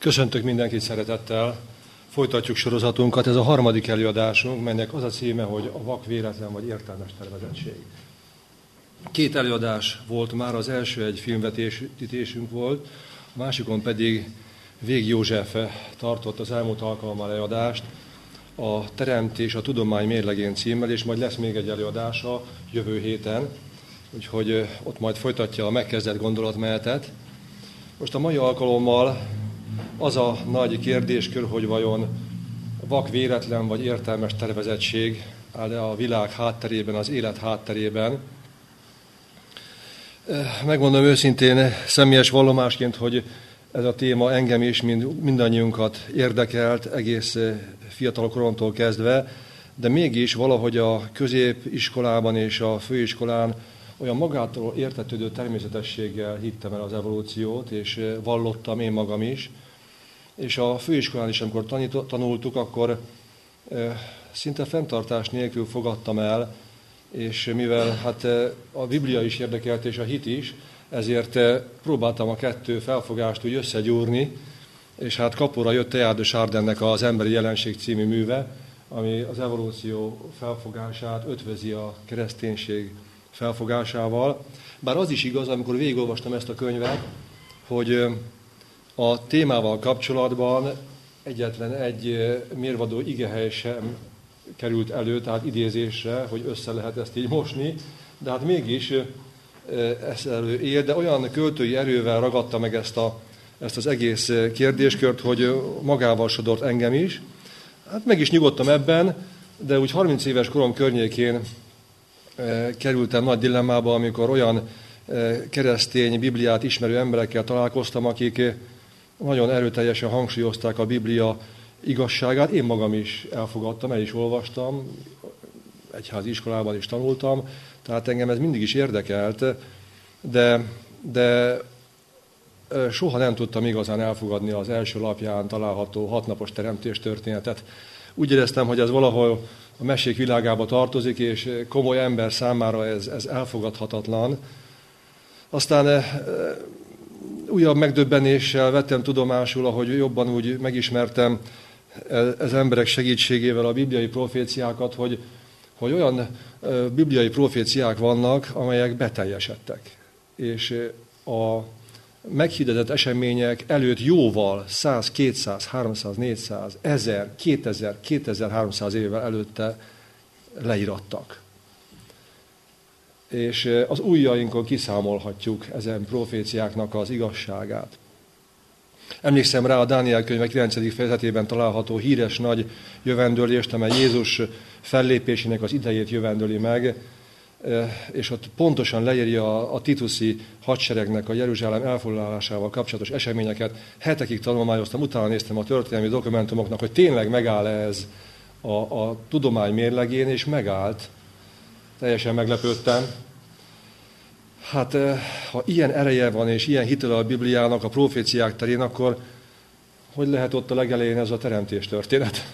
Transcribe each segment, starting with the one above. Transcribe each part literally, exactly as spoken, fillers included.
Köszöntök mindenkit szeretettel. Folytatjuk sorozatunkat. Ez a harmadik előadásunk, melynek az a címe, hogy a vak véletlen vagy értelmes tervezettség. Két előadás volt már, az első egy filmvetítésünk volt, a másikon pedig Vég József tartott az elmúlt alkalommal előadást a Teremtés a tudomány mérlegén címmel, és majd lesz még egy előadása jövő héten, úgyhogy ott majd folytatja a megkezdett gondolatmenetet. Most a mai alkalommal az a nagy kérdéskör, hogy vajon vak véletlen vagy értelmes tervezettség áll-e a világ hátterében, az élet hátterében. Megmondom őszintén, személyes vallomásként, hogy ez a téma engem is, mind, mindannyiunkat érdekelt, egész fiatal koromtól kezdve, de mégis valahogy a középiskolában és a főiskolán olyan magától értetődő természetességgel hittem el az evolúciót, és vallottam én magam is. És a főiskolán is, amikor tanultuk, akkor szinte fenntartás nélkül fogadtam el, és mivel hát a Biblia is érdekelt, és a hit is, ezért próbáltam a kettő felfogást úgy összegyúrni, és hát kapóra jött Teilhard de Chardinnek az Emberi Jelenség című műve, ami az evolúció felfogását ötvözi a kereszténység felfogásával. Bár az is igaz, amikor végigolvastam ezt a könyvet, hogy a témával kapcsolatban egyetlen egy mérvadó igehely sem került elő, tehát idézésre, hogy össze lehet ezt így mosni, de hát mégis ez elő él, de olyan költői erővel ragadta meg ezt, a, ezt az egész kérdéskört, hogy magával sodort engem is. Hát meg is nyugodtam ebben, de úgy harminc éves korom környékén kerültem nagy dilemmába, amikor olyan keresztény Bibliát ismerő emberekkel találkoztam, akik nagyon erőteljesen hangsúlyozták a Biblia igazságát. Én magam is elfogadtam, el is olvastam, egyházi iskolában is tanultam, tehát engem ez mindig is érdekelt, de, de soha nem tudtam igazán elfogadni az első lapján található hatnapos teremtés történetet. Úgy éreztem, hogy ez valahol a mesék világába tartozik, és komoly ember számára ez, ez elfogadhatatlan. Aztán újabb megdöbbenéssel vettem tudomásul, ahogy jobban úgy megismertem az emberek segítségével a bibliai proféciákat, hogy, hogy olyan bibliai proféciák vannak, amelyek beteljesedtek. És a meghirdetett események előtt jóval száz, kétszáz, háromszáz, négyszáz, ezer, kétezer, kétezer-háromszáz évvel előtte leírattak. És az ujjainkon kiszámolhatjuk ezen proféciáknak az igazságát. Emlékszem rá a Dániel könyve kilencedik fejezetében található híres nagy jövendőlést, amely Jézus fellépésének az idejét jövendöli meg, és ott pontosan leírja a tituszi hadseregnek a Jeruzsálem elfoglalásával kapcsolatos eseményeket. Hetekig tanulmányoztam, utána néztem a történelmi dokumentumoknak, hogy tényleg megáll-e ez a, a tudomány mérlegén, és megállt. Teljesen meglepődtem. Hát, ha ilyen ereje van, és ilyen hitele a Bibliának a proféciák terén, akkor hogy lehet ott a legelején ez a teremtés történet?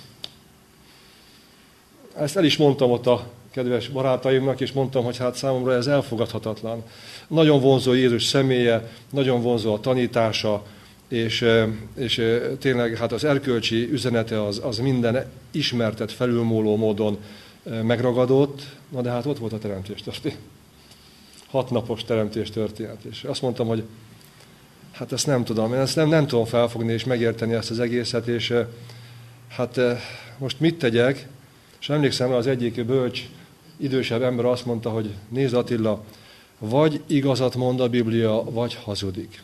Ezt el is mondtam ott a kedves barátaimnak, és mondtam, hogy hát számomra ez elfogadhatatlan. Nagyon vonzó Jézus személye, nagyon vonzó a tanítása, és, és tényleg hát az erkölcsi üzenete az, az minden ismertet felülmúló módon megragadott, na de hát ott volt a teremtés történet. Hatnapos teremtés történet. És azt mondtam, hogy hát ezt nem tudom, én ezt nem, nem tudom felfogni és megérteni ezt az egészet, és hát most mit tegyek? És emlékszem rá, az egyik bölcs, idősebb ember azt mondta, hogy nézd Attila, vagy igazat mond a Biblia, vagy hazudik.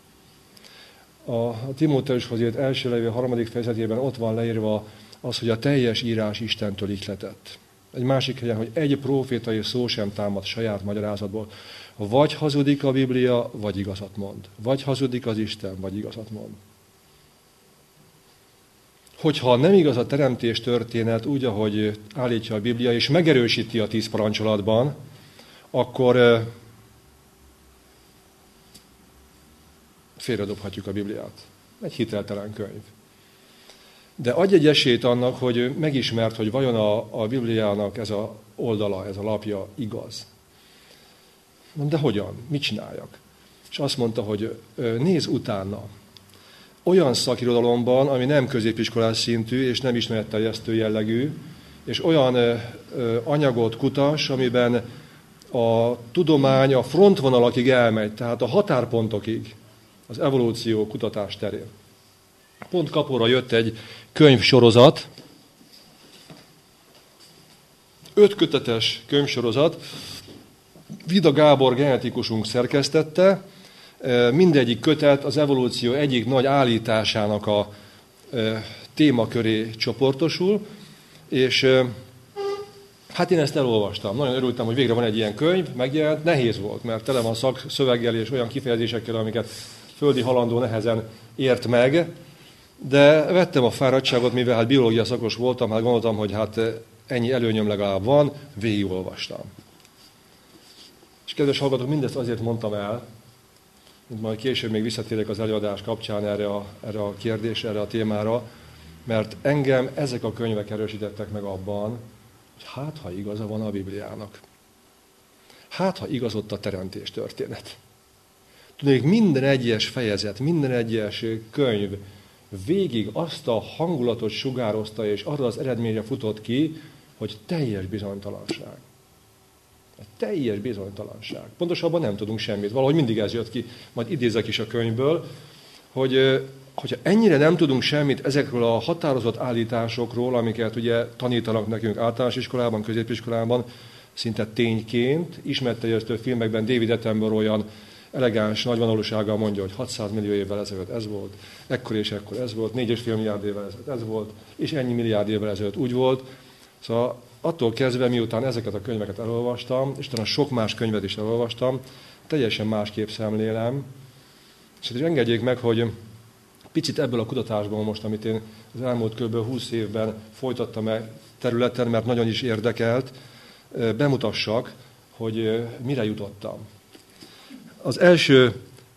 A Timóteushoz írt első levél harmadik fejezetében ott van leírva az, hogy a teljes írás Istentől ihletett. Egy másik helyen, hogy egy prófétai szó sem támad saját magyarázatból. Vagy hazudik a Biblia, vagy igazat mond. Vagy hazudik az Isten, vagy igazat mond. Hogyha nem igaz a teremtés történet úgy, ahogy állítja a Biblia, és megerősíti a tíz parancsolatban, akkor félredobhatjuk a Bibliát. Egy hiteltelen könyv. De adj egy esélyt annak, hogy megismert, hogy vajon a, a Bibliának ez a oldala, ez a lapja igaz. De hogyan? Mit csináljak? És azt mondta, hogy nézz utána. olyan szakirodalomban, ami nem középiskolás szintű és nem ismeretterjesztő jellegű, és olyan ö, ö, anyagot kutas, amiben a tudomány a frontvonalakig elmegy, tehát a határpontokig az evolúció kutatás terén. Pont kapóra jött egy könyvsorozat, öt kötetes könyvsorozat, Vida Gábor genetikusunk szerkesztette, mindegyik kötet az evolúció egyik nagy állításának a témaköré csoportosul, és hát én ezt elolvastam. Nagyon örültem, hogy végre van egy ilyen könyv, megjelent. Nehéz volt, mert tele van szakszöveggel és olyan kifejezésekkel, amiket földi halandó nehezen ért meg, de vettem a fáradtságot, mivel hát biológia szakos voltam, hát gondoltam, hogy hát ennyi előnyöm legalább van, végigolvastam. És kedves hallgatók, mindezt azért mondtam el, mint majd később még visszatérek az előadás kapcsán erre a, erre a kérdésre, erre a témára, mert engem ezek a könyvek erősítettek meg abban, hogy hát, ha igaza van a Bibliának. Hát, ha igaz ott a teremtés történet. Tudnék, minden egyes fejezet, minden egyes könyv végig azt a hangulatot sugározta, és arra az eredményre futott ki, hogy teljes bizonytalanság. Egy teljes bizonytalanság. Pontosabban nem tudunk semmit. Valahogy mindig ez jött ki, majd idézek is a könyvből, hogy hogyha ennyire nem tudunk semmit ezekről a határozott állításokról, amiket ugye tanítanak nekünk általános iskolában, középiskolában, szinte tényként, ismertterjesztő filmekben David Attenborough olyan elegáns, nagyvonalúsággal mondja, hogy hatszáz millió évvel ezelőtt ez volt, ekkor és ekkor ez volt, négy és fél milliárd évvel ezelőtt ez volt, és ennyi milliárd évvel ezelőtt úgy volt. Szóval attól kezdve, miután ezeket a könyveket elolvastam, és talán sok más könyvet is elolvastam, teljesen másképp szemlélem. És hát engedjék meg, hogy picit ebből a kutatásból most, amit én az elmúlt kb. húsz évben folytattam el területen, mert nagyon is érdekelt, bemutassak, hogy mire jutottam. Az első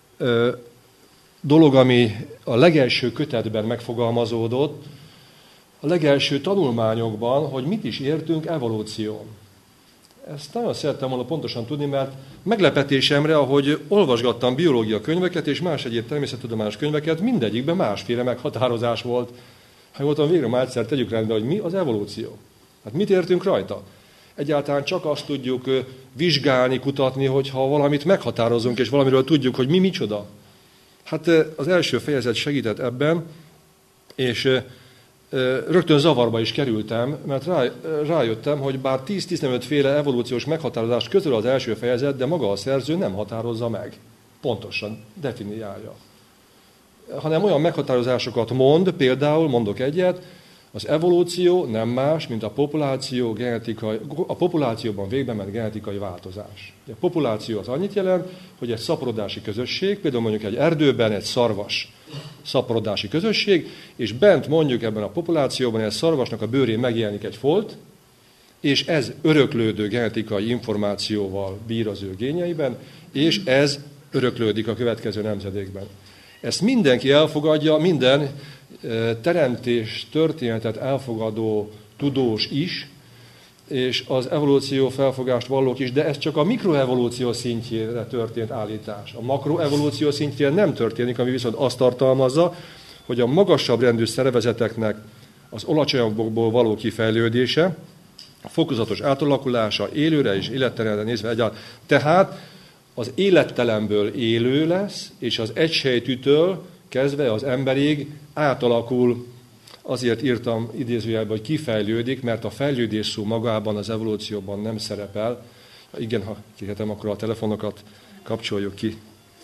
dolog, ami a legelső kötetben megfogalmazódott, a legelső tanulmányokban, hogy mit is értünk evolúción. Ezt nagyon szerettem volna pontosan tudni, mert meglepetésemre, ahogy olvasgattam biológia könyveket és más egyéb természettudományos könyveket, mindegyikben másféle meghatározás volt. Ha voltam végre már egyszer tegyük rendbe, hogy mi az evolúció. Hát mit értünk rajta? Egyáltalán csak azt tudjuk vizsgálni, kutatni, hogyha valamit meghatározunk, és valamiről tudjuk, hogy mi micsoda. Hát az első fejezet segített ebben, és rögtön zavarba is kerültem, mert rá, rájöttem, hogy bár tíz-tizenöt féle evolúciós meghatározást közöl az első fejezet, de maga a szerző nem határozza meg. Pontosan definiálja. Hanem olyan meghatározásokat mond, például mondok egyet, az evolúció nem más, mint a populáció genetikai, a populációban végbe ment genetikai változás. A populáció az annyit jelent, hogy egy szaporodási közösség, például mondjuk egy erdőben egy szarvas szaporodási közösség, és bent mondjuk ebben a populációban egy szarvasnak a bőrén megjelenik egy folt, és ez öröklődő genetikai információval bír az ő génjeiben, és ez öröklődik a következő nemzedékben. Ezt mindenki elfogadja, minden teremtés történetet elfogadó tudós is, és az evolúció felfogást vallók is, de ez csak a mikroevolúció szintjére történt állítás. A makroevolúció szintjén nem történik, ami viszont azt tartalmazza, hogy a magasabb rendű szervezeteknek az alacsonyabból való kifejlődése, a fokozatos átalakulása élőre és élettelenre nézve egyáltalán. Tehát az élettelenből élő lesz, és az egysejtűtől kezdve az emberig átalakul. Azért írtam idézőjelben, hogy kifejlődik, mert a fejlődés szó magában az evolúcióban nem szerepel. Ha igen, ha kérhetem, akkor a telefonokat kapcsoljuk ki.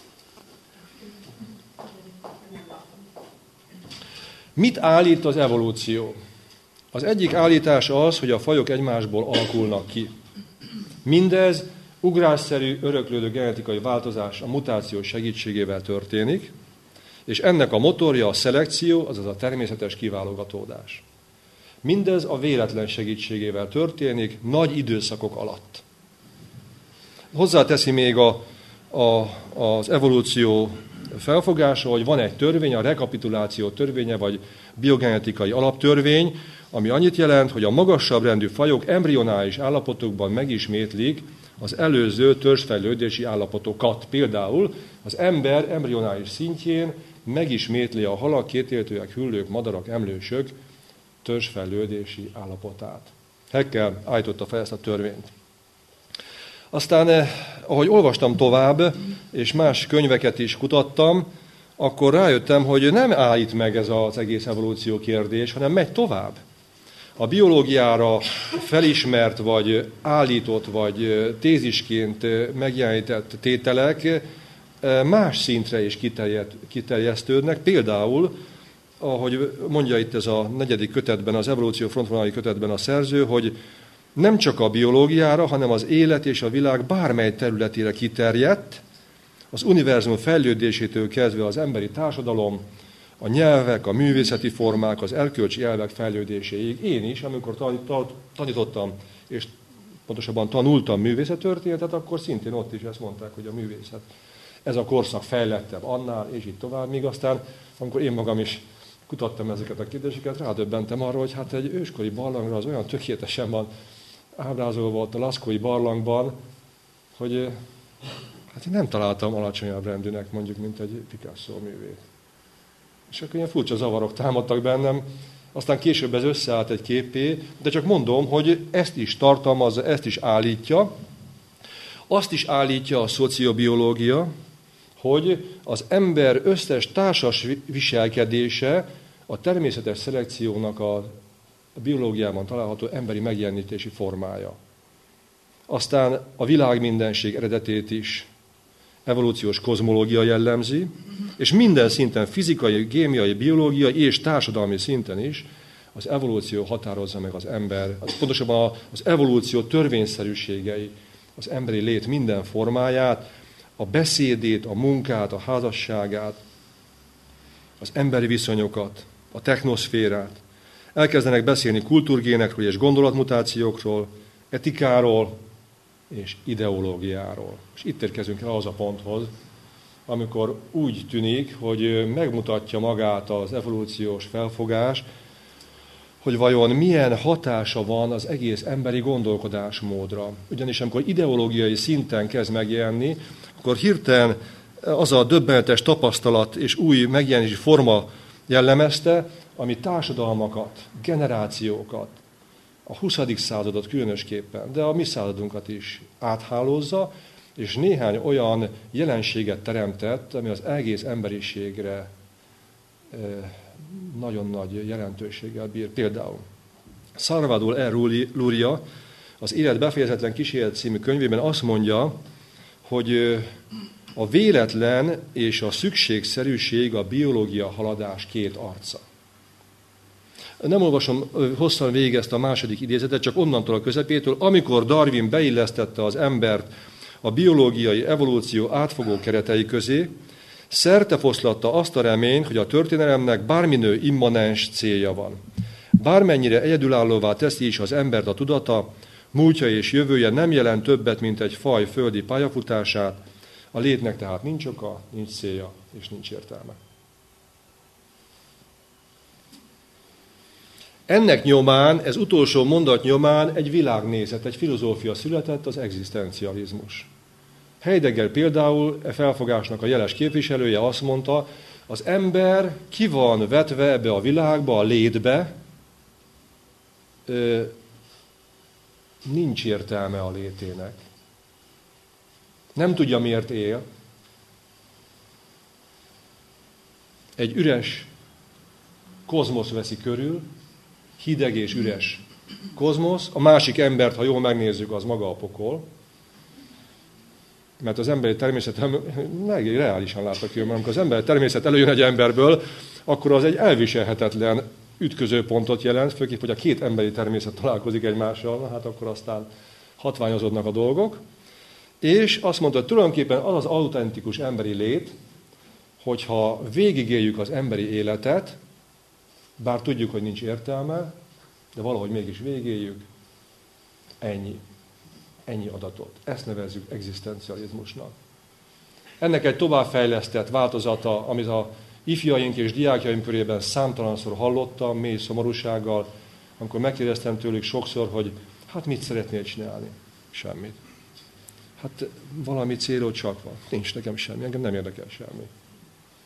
Mit állít az evolúció? Az egyik állítás az, hogy a fajok egymásból alakulnak ki. Mindez ugrásszerű, öröklődő genetikai változás a mutáció segítségével történik, és ennek a motorja a szelekció, azaz a természetes kiválogatódás. Mindez a véletlen segítségével történik, nagy időszakok alatt. Hozzáteszi még a, a, az evolúció felfogása, hogy van egy törvény, a rekapituláció törvénye, vagy biogenetikai alaptörvény, ami annyit jelent, hogy a magasabb rendű fajok embrionális állapotokban megismétlik az előző törzsfejlődési állapotokat. Például az ember embrionális szintjén megismétli a halak, kétéltőek, hüllők, madarak, emlősök törzsfejlődési állapotát. Haeckel állította fel ezt a törvényt. Aztán, ahogy olvastam tovább, és más könyveket is kutattam, akkor rájöttem, hogy nem állít meg ez az egész evolúció kérdés, hanem megy tovább. A biológiára felismert, vagy állított, vagy tézisként megjelenített tételek más szintre is kiterjesztődnek. Például, ahogy mondja itt ez a negyedik kötetben, az evolúció frontvonali kötetben a szerző, hogy nem csak a biológiára, hanem az élet és a világ bármely területére kiterjedt, az univerzum fejlődésétől kezdve az emberi társadalom, a nyelvek, a művészeti formák, az erkölcsi elvek fejlődéséig. Én is, amikor tanítottam, és pontosabban tanultam művészettörténetet, akkor szintén ott is ezt mondták, hogy a művészet. Ez a korszak fejlettebb annál, és így tovább. Míg aztán, amikor én magam is kutattam ezeket a kérdéseket, rádöbbentem arra, hogy hát egy őskori barlangra az olyan tökéletesen van ábrázolva ott a laszkói barlangban, hogy hát én nem találtam alacsonyabb rendűnek, mondjuk, mint egy Picasso művét. És akkor ilyen furcsa zavarok támadtak bennem, aztán később ez összeállt egy képé, de csak mondom, hogy ezt is tartalmazza, ezt is állítja. Azt is állítja a szociobiológia, hogy az ember összes társas viselkedése a természetes szelekciónak a biológiában található emberi megjelenítési formája. Aztán a világ mindenség eredetét is evolúciós kozmológia jellemzi, és minden szinten fizikai, kémiai, biológiai és társadalmi szinten is az evolúció határozza meg az ember, pontosabban az evolúció törvényszerűségei, az emberi lét minden formáját, a beszédét, a munkát, a házasságát, az emberi viszonyokat, a technoszférát. Elkezdenek beszélni kultúrgénekről és gondolatmutációkról, etikáról és ideológiáról. És itt érkezünk el az a ponthoz, amikor úgy tűnik, hogy megmutatja magát az evolúciós felfogás, hogy vajon milyen hatása van az egész emberi gondolkodásmódra. Ugyanis amikor ideológiai szinten kezd megjelenni, akkor hirtelen az a döbbenetes tapasztalat és új megjelenési forma jellemezte, ami társadalmakat, generációkat, a huszadik századot különösképpen, de a mi századunkat is áthálózza, és néhány olyan jelenséget teremtett, ami az egész emberiségre nagyon nagy jelentőséggel bír. Például Salvador E. Luria az Élet befejezetlen kísérlet című könyvében azt mondja, hogy a véletlen és a szükségszerűség a biológia haladás két arca. Nem olvasom hosszan végig ezt a második idézetet, csak onnantól a közepétől, amikor Darwin beillesztette az embert a biológiai evolúció átfogó keretei közé, szertefoszlatta azt a reményt, hogy a történelemnek bárminő immanens célja van. Bármennyire egyedülállóvá teszi is az embert a tudata, múltja és jövője nem jelent többet, mint egy faj földi pályafutását, a létnek tehát nincs oka, nincs célja és nincs értelme. Ennek nyomán, ez utolsó mondat nyomán egy világnézet, egy filozófia született, az egzisztencializmus. Heidegger például, e felfogásnak a jeles képviselője azt mondta, az ember ki van vetve ebbe a világba, a létbe, ö, nincs értelme a létének. Nem tudja, miért él. Egy üres kozmosz veszi körül, hideg és üres kozmosz, a másik embert, ha jól megnézzük, az maga a pokol, mert az emberi természet, elég reálisan láttak ki, mert amikor az emberi természet előjön egy emberből, akkor az egy elviselhetetlen ütközőpontot jelent, főképp, hogy a két emberi természet találkozik egymással, hát akkor aztán hatványozódnak a dolgok. És azt mondta, hogy tulajdonképpen az az autentikus emberi lét, hogyha végigéljük az emberi életet, bár tudjuk, hogy nincs értelme, de valahogy mégis végigéljük, ennyi. Ennyi adatot. Ezt nevezzük egzisztencializmusnak. Ennek egy továbbfejlesztett változata, amit a ifjaink és diákjaim körében számtalanszor hallottam, mély szomorúsággal, amikor megkérdeztem tőlük sokszor, hogy hát mit szeretnél csinálni? Semmit. Hát valami célod csak van. Nincs nekem semmi, engem nem érdekel semmi.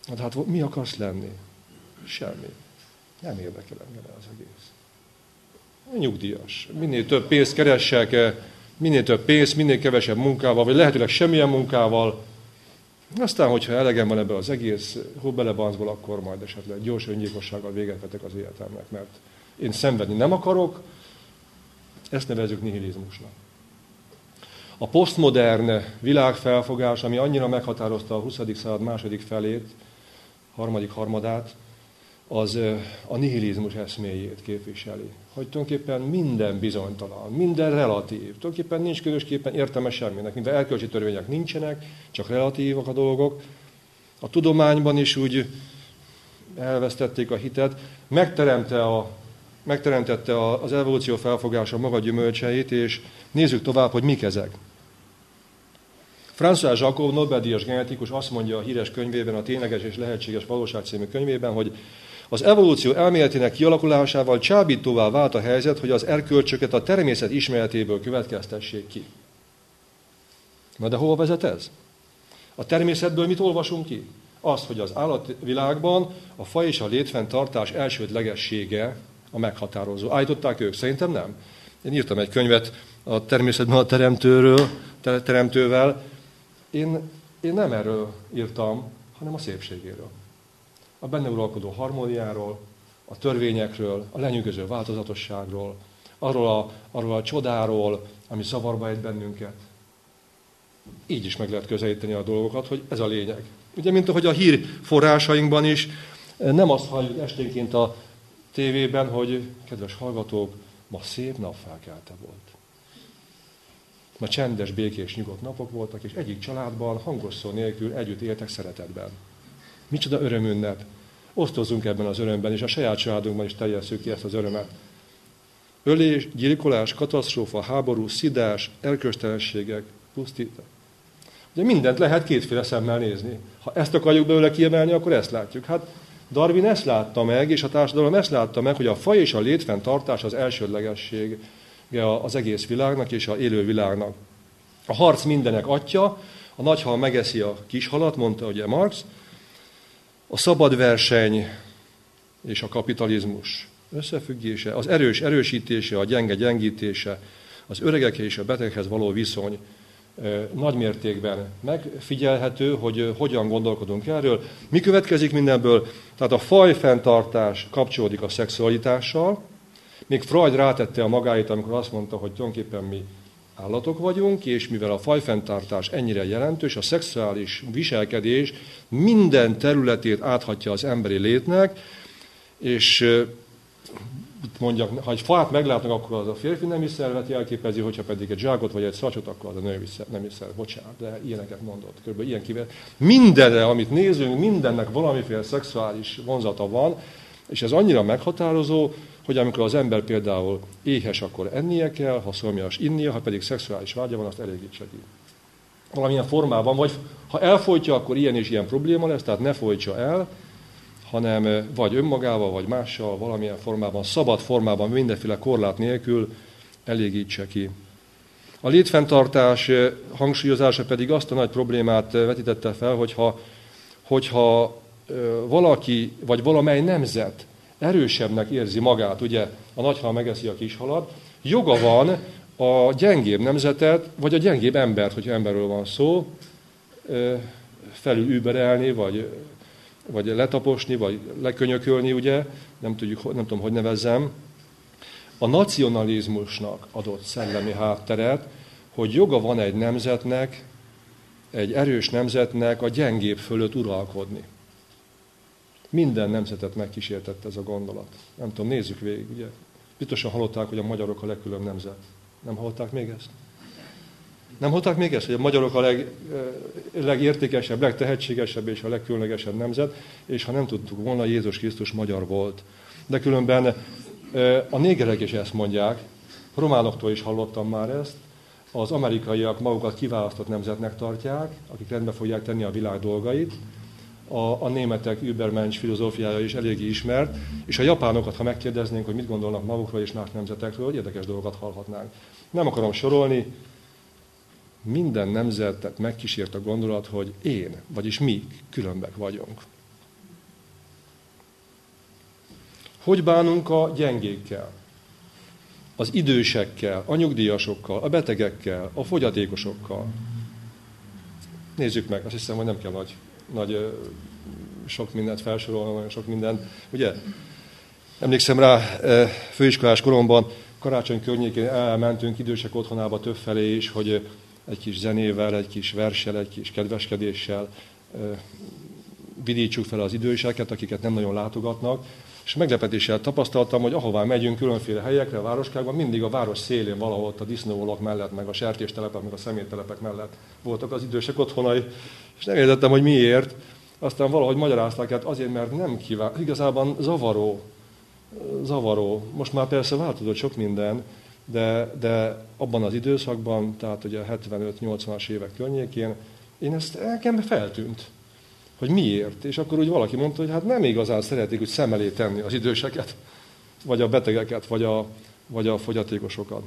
Hát, hát mi akarsz lenni? Semmi. Nem érdekel engem az egész. Nyugdíjas. Minél több pénzt keressek, minél több pénzt, minél kevesebb munkával, vagy lehetőleg semmilyen munkával. Aztán, hogyha elegem van ebben az egész belebáncból, akkor majd esetleg gyors öngyilkossággal véget vetek az életemnek, mert én szenvedni nem akarok, ezt nevezzük nihilizmusnak. A posztmodern világfelfogás, ami annyira meghatározta a huszadik század második felét, harmadik harmadát, az a nihilizmus eszméjét képviseli. Hogy tulajdonképpen minden bizonytalan, minden relatív. Tulajdonképpen nincs különösképpen értelme semminek, mint erkölcsi törvények nincsenek, csak relatívak a dolgok. A tudományban is úgy elvesztették a hitet, megteremte a, megteremtette az evolúció felfogása maga gyümölcseit, és nézzük tovább, hogy mik ezek. François Jacob, Nobel-díjas genetikus azt mondja a híres könyvében, a Tényleges és lehetséges valóság című könyvében, hogy az evolúció elméletének kialakulásával csábítóvá vált a helyzet, hogy az erkölcsöket a természet ismeretéből következtessék ki. Na de hol vezet ez? A természetből mit olvasunk ki? Azt, hogy az állatvilágban a faj és a létfenntartás elsődlegessége a meghatározó. Állították ők? Szerintem nem. Én írtam egy könyvet a természetben a teremtőről, teremtővel. Én, én nem erről írtam, hanem a szépségéről. A benne uralkodó harmóniáról, a törvényekről, a lenyűgöző változatosságról, arról a, arról a csodáról, ami zavarba ejt bennünket. Így is meg lehet közelíteni a dolgokat, hogy ez a lényeg. Ugye, mint ahogy a hírforrásainkban is nem azt halljuk esténként a tévében, hogy kedves hallgatók, ma szép napfelkelte volt. Ma csendes, békés, nyugodt napok voltak, és egyik családban hangos szó nélkül együtt éltek szeretetben. Micsoda örömünnep. Osztozzunk ebben az örömben, és a saját családunkban is terjesszük ki ezt az örömet. Ölés, gyilkolás, katasztrófa, háború, szidás, erkölcstelenségek, pusztítás. Ugye mindent lehet kétféle szemmel nézni. Ha ezt akarjuk belőle kiemelni, akkor ezt látjuk. Hát Darwin ezt látta meg, és a társadalom ezt látta meg, hogy a faj és a létfenntartás az elsődlegessége az egész világnak és az élő világnak. A harc mindenek atya, a nagyhal megeszi a kishalat, mondta ugye Marx, a szabad verseny és a kapitalizmus összefüggése, az erős erősítése, a gyenge gyengítése, az öregek és a beteghez való viszony nagy mértékben megfigyelhető, hogy hogyan gondolkodunk erről. Mi következik mindenből? Tehát a fajfenntartás kapcsolódik a szexualitással. Még Freud rátette a magáit, amikor azt mondta, hogy tulajdonképpen mi állatok vagyunk, és mivel a fajfenntartás ennyire jelentős, a szexuális viselkedés minden területét áthatja az emberi létnek, és itt mondjak, ha egy fát meglátnak, akkor az a férfi nemi szervet jelképezi, hogyha pedig egy zsákot vagy egy szacsot, akkor az a női nemi szerv. Bocsánat, de ilyeneket mondott. Körülbelül ilyen kivel. Mindenre, amit nézünk, mindennek valamiféle szexuális vonzata van, és ez annyira meghatározó, hogy amikor az ember például éhes, akkor ennie kell, ha szomjas, innia, ha pedig szexuális vágya van, azt elégítse ki. Valamilyen formában, vagy ha elfolytja, akkor ilyen és ilyen probléma lesz, tehát ne folytsa el, hanem vagy önmagával, vagy mással, valamilyen formában, szabad formában, mindenféle korlát nélkül elégítse ki. A létfenntartás hangsúlyozása pedig azt a nagy problémát vetítette fel, hogyha, hogyha valaki, vagy valamely nemzet erősebbnek érzi magát, ugye a nagyhal megeszi a kishalat, joga van a gyengébb nemzetet, vagy a gyengébb embert, hogyha emberről van szó, felülüberelni, vagy, vagy letaposni, vagy lekönyökölni, ugye, nem, tudjuk, nem tudom, hogy nevezzem. A nacionalizmusnak adott szellemi hátteret, hogy joga van egy nemzetnek, egy erős nemzetnek a gyengébb fölött uralkodni. Minden nemzetet megkísértett ez a gondolat. Nem tudom, nézzük végig, ugye. Biztosan hallották, hogy a magyarok a legkülönbözőbb nemzet. Nem hallották még ezt? Nem hallották még ezt, hogy a magyarok a leg, legértékesebb, legtehetségesebb és a legkülönlegesebb nemzet, és ha nem tudtuk volna, Jézus Krisztus magyar volt. De különben a négerek is ezt mondják, románoktól is hallottam már ezt, az amerikaiak magukat kiválasztott nemzetnek tartják, akik rendbe fogják tenni a világ dolgait, A, a németek Übermensch filozófiája is eléggé ismert, és a japánokat, ha megkérdeznénk, hogy mit gondolnak magukról és más nemzetekről, érdekes dolgokat hallhatnánk. Nem akarom sorolni, minden nemzetet megkísért a gondolat, hogy én, vagyis mi különbek vagyunk. Hogy bánunk a gyengékkel, az idősekkel, a nyugdíjasokkal, a betegekkel, a fogyatékosokkal? Nézzük meg, azt hiszem, hogy nem kell nagy, nagy sok mindent felsorolni, nagyon sok mindent. Ugye? Emlékszem rá, főiskolás koromban karácsony környékén elmentünk idősek otthonába többfelé is, hogy egy kis zenével, egy kis verssel, egy kis kedveskedéssel vidítsuk fel az időseket, akiket nem nagyon látogatnak. És meglepetéssel tapasztaltam, hogy ahová megyünk különféle helyekre, a városkákban, mindig a város szélén valahol ott a disznóolak mellett, meg a sertéstelepek, meg a szeméttelepek mellett voltak az idősek otthonai, és nem értettem, hogy miért. Aztán valahogy magyarázták, hát azért, mert nem kíván, igazában zavaró, zavaró. Most már persze változott sok minden, de, de abban az időszakban, tehát ugye a hetvenöt-nyolcvanas évek környékén, én ezt nekem feltűnt, hogy miért. És akkor úgy valaki mondta, hogy hát nem igazán szeretik úgy szem elé tenni az időseket, vagy a betegeket, vagy a, vagy a fogyatékosokat.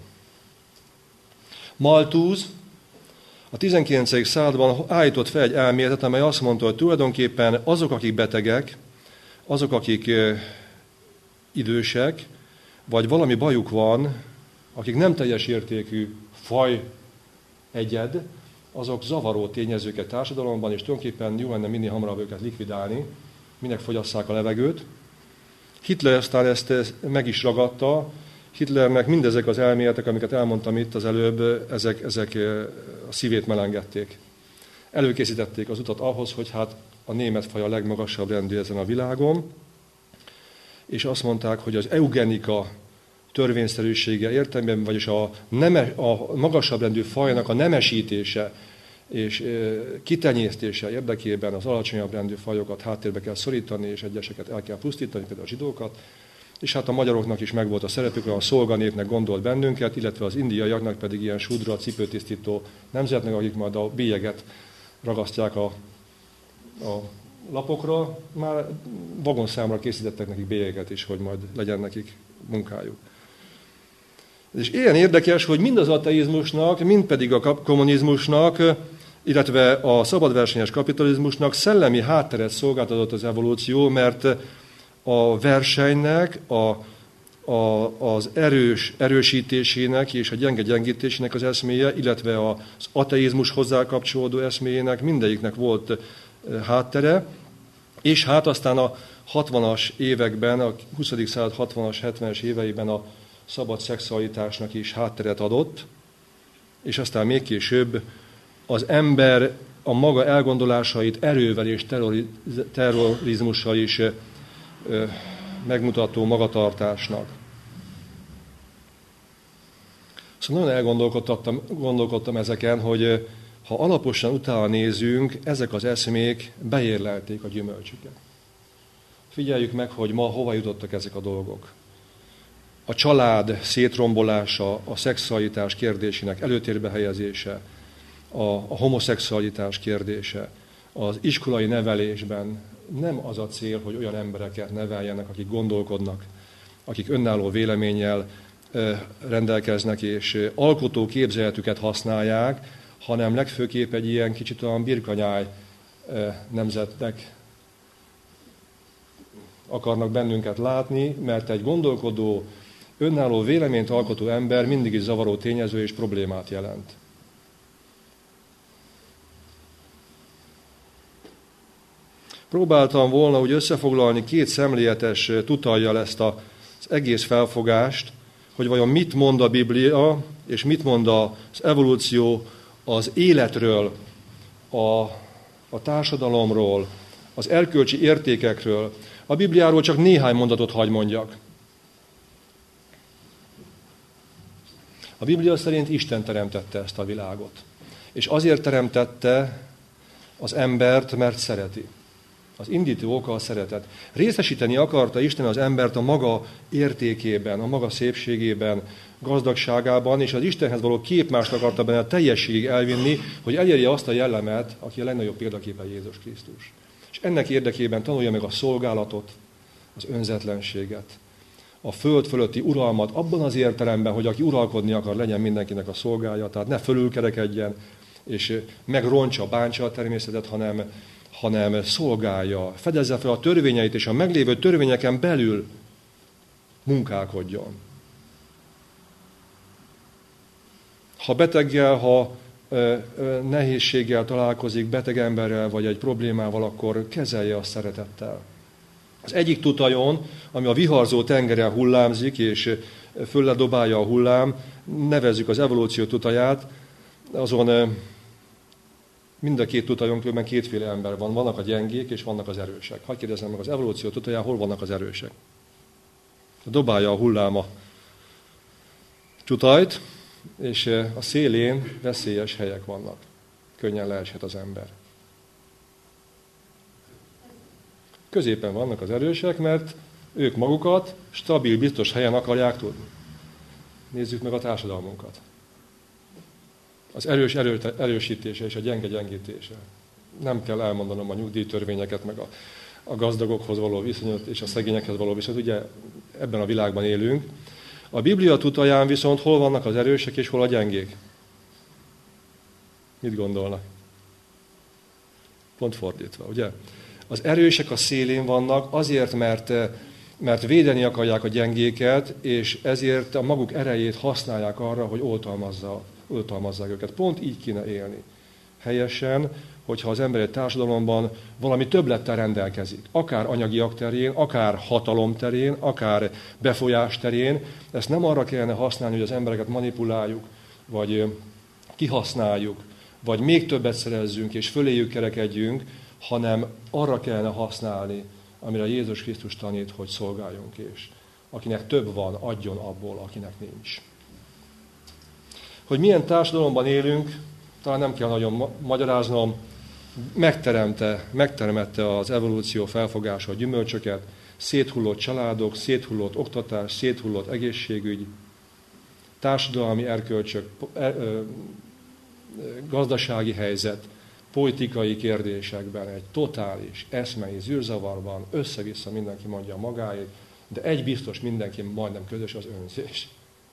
Malthus a tizenkilencedik században állított fel egy elméletet, amely azt mondta, hogy tulajdonképpen azok, akik betegek, azok, akik idősek, vagy valami bajuk van, akik nem teljes értékű faj egyed, azok zavaró tényezők a társadalomban, és tulajdonképpen jó lenne minél hamarabb őket likvidálni, minek fogyasszák a levegőt. Hitler aztán ezt meg is ragadta. Hitlernek mindezek az elméletek, amiket elmondtam itt az előbb, ezek, ezek a szívét melengették. Előkészítették az utat ahhoz, hogy hát a német faj a legmagasabb rendű ezen a világon, és azt mondták, hogy az eugenika törvényszerűsége értelemben, vagyis a, neme, a magasabb rendű fajnak a nemesítése és e, kitenyésztése érdekében az alacsonyabb rendű fajokat háttérbe kell szorítani, és egyeseket el kell pusztítani, például a zsidókat. És hát a magyaroknak is megvolt a szerepük, a szolganépnek gondolt bennünket, illetve az indiaiaknak pedig ilyen sudra, cipőtisztító nemzetnek, akik majd a bélyeget ragasztják a, a lapokra. Már vagonszámra készítettek nekik bélyegeket is, hogy majd legyen nekik munkájuk. És ilyen érdekes, hogy mind az ateizmusnak, mind pedig a kommunizmusnak, illetve a szabadversenyes kapitalizmusnak szellemi hátteret szolgáltatott az evolúció, mert a versenynek, a, a, az erős erősítésének és a gyenge gyengítésének az eszméje, illetve az ateizmus hozzá kapcsolódó eszméjének mindegyiknek volt háttere, és hát aztán a hatvanas években, a huszadik század hatvanas, hetvenes éveiben a szabad szexualitásnak is hátteret adott, és aztán még később az ember a maga elgondolásait erővel és terrorizmussal is ö, megmutató magatartásnak. Szóval nagyon elgondolkodtam gondolkodtam ezeken, hogy ha alaposan utána nézünk, ezek az eszmék beérlelték a gyümölcsüket. Figyeljük meg, hogy ma hova jutottak ezek a dolgok. A család szétrombolása, a szexualitás kérdésének előtérbe helyezése, a, a homoszexualitás kérdése, az iskolai nevelésben nem az a cél, hogy olyan embereket neveljenek, akik gondolkodnak, akik önálló véleménnyel rendelkeznek és alkotó képzeletüket használják, hanem legfőképp egy ilyen kicsit olyan birkanyáj nemzetnek akarnak bennünket látni, mert egy gondolkodó, önálló véleményt alkotó ember mindig is zavaró tényező és problémát jelent. Próbáltam volna úgy összefoglalni két szemléletes tutajjal ezt az egész felfogást, hogy vajon mit mond a Biblia, és mit mond az evolúció az életről, a, a társadalomról, az erkölcsi értékekről. A Bibliáról csak néhány mondatot hagy mondjak. A Biblia szerint Isten teremtette ezt a világot. És azért teremtette az embert, mert szereti. Az indító oka a szeretet. Részesíteni akarta Isten az embert a maga értékében, a maga szépségében, gazdagságában, és az Istenhez való képmást akarta benne a teljességig elvinni, hogy elérje azt a jellemet, aki a legnagyobb példaképe Jézus Krisztus. És ennek érdekében tanulja meg a szolgálatot, az önzetlenséget, a föld fölötti uralmat abban az értelemben, hogy aki uralkodni akar, legyen mindenkinek a szolgája, tehát ne fölülkerekedjen, és megrontsa, bántsa a természetet, hanem, hanem szolgálja, fedezze fel a törvényeit, és a meglévő törvényeken belül munkálkodjon. Ha beteggel, ha ö, ö, nehézséggel találkozik, beteg emberrel, vagy egy problémával, akkor kezelje azt szeretettel. Az egyik tutajon, ami a viharzó tengeren hullámzik, és fölledobálja a hullám, nevezzük az evolúció tutaját, azon mind a két tutajon különben kétféle ember van. Vannak a gyengék, és vannak az erősek. Hadd kérdezzem meg, az evolúció tutaján hol vannak az erősek? Dobálja a hullám a tutajt, és a szélén veszélyes helyek vannak. Könnyen leeshet az ember. Középen vannak az erősek, mert ők magukat stabil, biztos helyen akarják tudni. Nézzük meg a társadalmunkat. Az erős erő, erősítése és a gyenge gyengítése. Nem kell elmondanom a nyugdíjtörvényeket, meg a, a gazdagokhoz való viszonyot és a szegényekhez való viszonyot. Ugye ebben a világban élünk. A Biblia tutaján viszont hol vannak az erősek és hol a gyengék? Mit gondolnak? Pont fordítva, ugye? Az erősek a szélén vannak azért, mert, mert védeni akarják a gyengéket, és ezért a maguk erejét használják arra, hogy oltalmazza, oltalmazzák őket. Pont így kéne élni. Helyesen, hogyha az ember egy társadalomban valami többlettel rendelkezik. Akár anyagiak terén, akár hatalom terén, akár befolyás terén. Ezt nem arra kellene használni, hogy az embereket manipuláljuk, vagy kihasználjuk, vagy még többet szerezzünk, és föléjük kerekedjünk, hanem arra kellene használni, amire Jézus Krisztus tanít, hogy szolgáljunk is. Akinek több van, adjon abból, akinek nincs. Hogy milyen társadalomban élünk, talán nem kell nagyon ma- magyaráznom, megteremte, megteremette az evolúció felfogása a gyümölcsöket, széthullott családok, széthullott oktatás, széthullott egészségügy, társadalmi erkölcsök, er, ö, gazdasági helyzet, politikai kérdésekben, egy totális eszmei zűrzavarban, össze-vissza mindenki mondja magáét, de egy biztos mindenki majdnem közös, az önzés.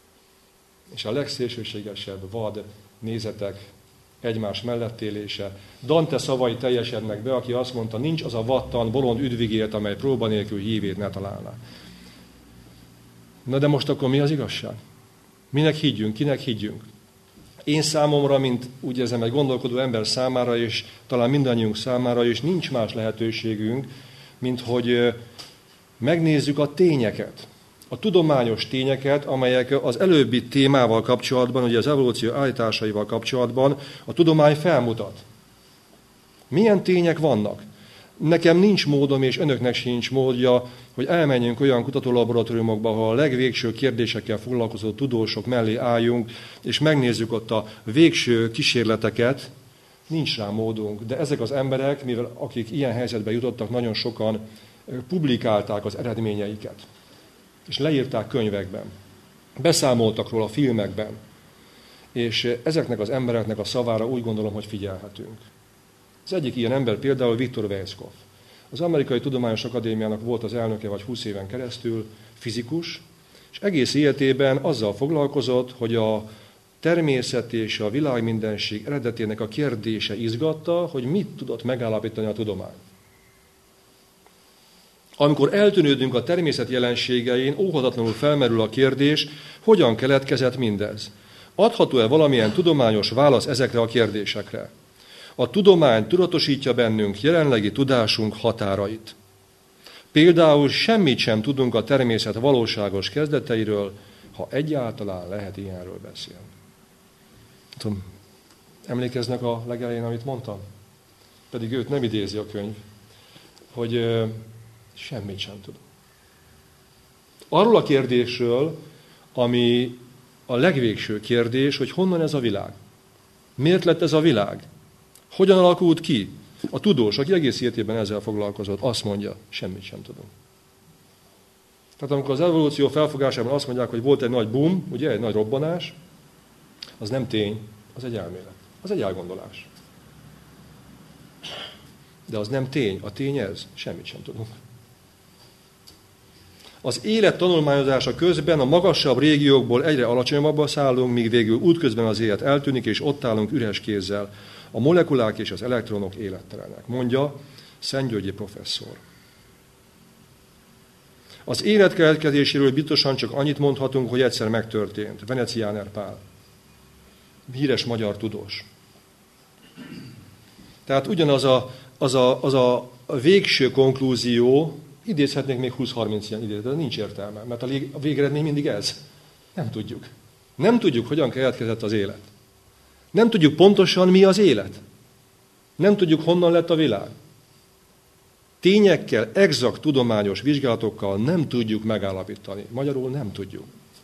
És a legszélsőségesebb vad nézetek egymás mellett élése. Dante szavai teljesednek be, aki azt mondta, nincs az a vattan, bolond üdvigélt, amely próba nélkül hívét ne találná. Na de most akkor mi az igazság? Minek higgyünk, kinek higgyünk? Én számomra, mint úgy érzem, egy gondolkodó ember számára, és talán mindannyiunk számára is nincs más lehetőségünk, mint hogy megnézzük a tényeket. A tudományos tényeket, amelyek az előbbi témával kapcsolatban, ugye az evolúció állításaival kapcsolatban a tudomány felmutat. Milyen tények vannak? Nekem nincs módom, és önöknek sincs módja, hogy elmenjünk olyan kutatólaboratóriumokba, ahol a legvégső kérdésekkel foglalkozó tudósok mellé álljunk, és megnézzük ott a végső kísérleteket. Nincs rá módunk, de ezek az emberek, mivel akik ilyen helyzetbe jutottak, nagyon sokan publikálták az eredményeiket. És leírták könyvekben. Beszámoltak róla a filmekben. És ezeknek az embereknek a szavára úgy gondolom, hogy figyelhetünk. Az egyik ilyen ember például Viktor Weizsäcker. Az Amerikai Tudományos Akadémiának volt az elnöke vagy húsz éven keresztül, fizikus, és egész életében azzal foglalkozott, hogy a természet és a világmindenség eredetének a kérdése izgatta, hogy mit tudott megállapítani a tudomány. Amikor eltűnődünk a természet jelenségein, óhatatlanul felmerül a kérdés, hogyan keletkezett mindez. Adható-e valamilyen tudományos válasz ezekre a kérdésekre? A tudomány tudatosítja bennünk jelenlegi tudásunk határait. Például semmit sem tudunk a természet valóságos kezdeteiről, ha egyáltalán lehet ilyenről beszélni. Tudom, emlékeznek a legelején, amit mondtam? Pedig őt nem idézi a könyv, hogy ö, semmit sem tudom. Arról a kérdésről, ami a legvégső kérdés, hogy honnan ez a világ? Miért lett ez a világ? Hogyan alakult ki? A tudós, aki egész életében ezzel foglalkozott, azt mondja, semmit sem tudunk. Tehát amikor az evolúció felfogásában azt mondják, hogy volt egy nagy boom, ugye, egy nagy robbanás, az nem tény, az egy elmélet. Az egy elgondolás. De az nem tény. A tény ez, semmit sem tudunk. Az élet tanulmányozása közben a magasabb régiókból egyre alacsonyabbba szállunk, míg végül útközben az élet eltűnik, és ott állunk üres kézzel. A molekulák és az elektronok élettelenek, mondja Szentgyörgyi professzor. Az élet keletkezéséről biztosan csak annyit mondhatunk, hogy egyszer megtörtént. Venecianer Pál. Híres magyar tudós. Tehát ugyanaz a, az a, az a végső konklúzió, idézhetnék még húsz-harminc ilyen idézet, de nincs értelme, mert a végeredmény mindig ez. Nem tudjuk. Nem tudjuk, hogyan keletkezett az élet. Nem tudjuk pontosan, mi az élet. Nem tudjuk, honnan lett a világ. Tényekkel, exakt tudományos vizsgálatokkal nem tudjuk megállapítani. Magyarul nem tudjuk.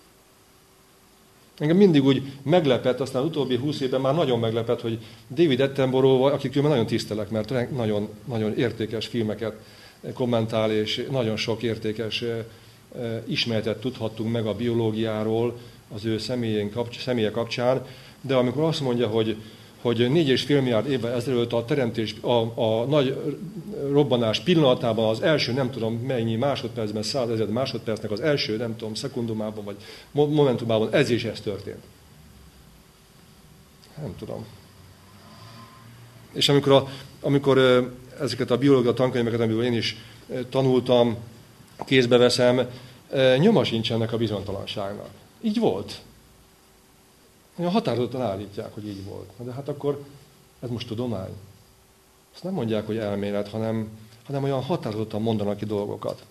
Engem mindig úgy meglepett, aztán utóbbi húsz évben már nagyon meglepett, hogy David Attenborough, akik nagyon tisztelek, mert nagyon, nagyon értékes filmeket kommentál, és nagyon sok értékes ismeretet tudhattunk meg a biológiáról az ő személye kapcsán, de amikor azt mondja, hogy, hogy négy és fél milliárd évvel ezelőtt a teremtés, a, a nagy robbanás pillanatában az első, nem tudom mennyi másodpercben, százezer másodpercnek az első, nem tudom, szekundumában vagy momentumában ez és ez történt. Nem tudom. És amikor, a, amikor ezeket a biológia tankönyveket, amiből én is tanultam, kézbe veszem, nyoma sincs ennek a bizonytalanságnak. Így volt. Olyan határozottan állítják, hogy így volt. De hát akkor ez most tudomány. Azt nem mondják, hogy elmélet, hanem, hanem olyan határozottan mondanak ki dolgokat.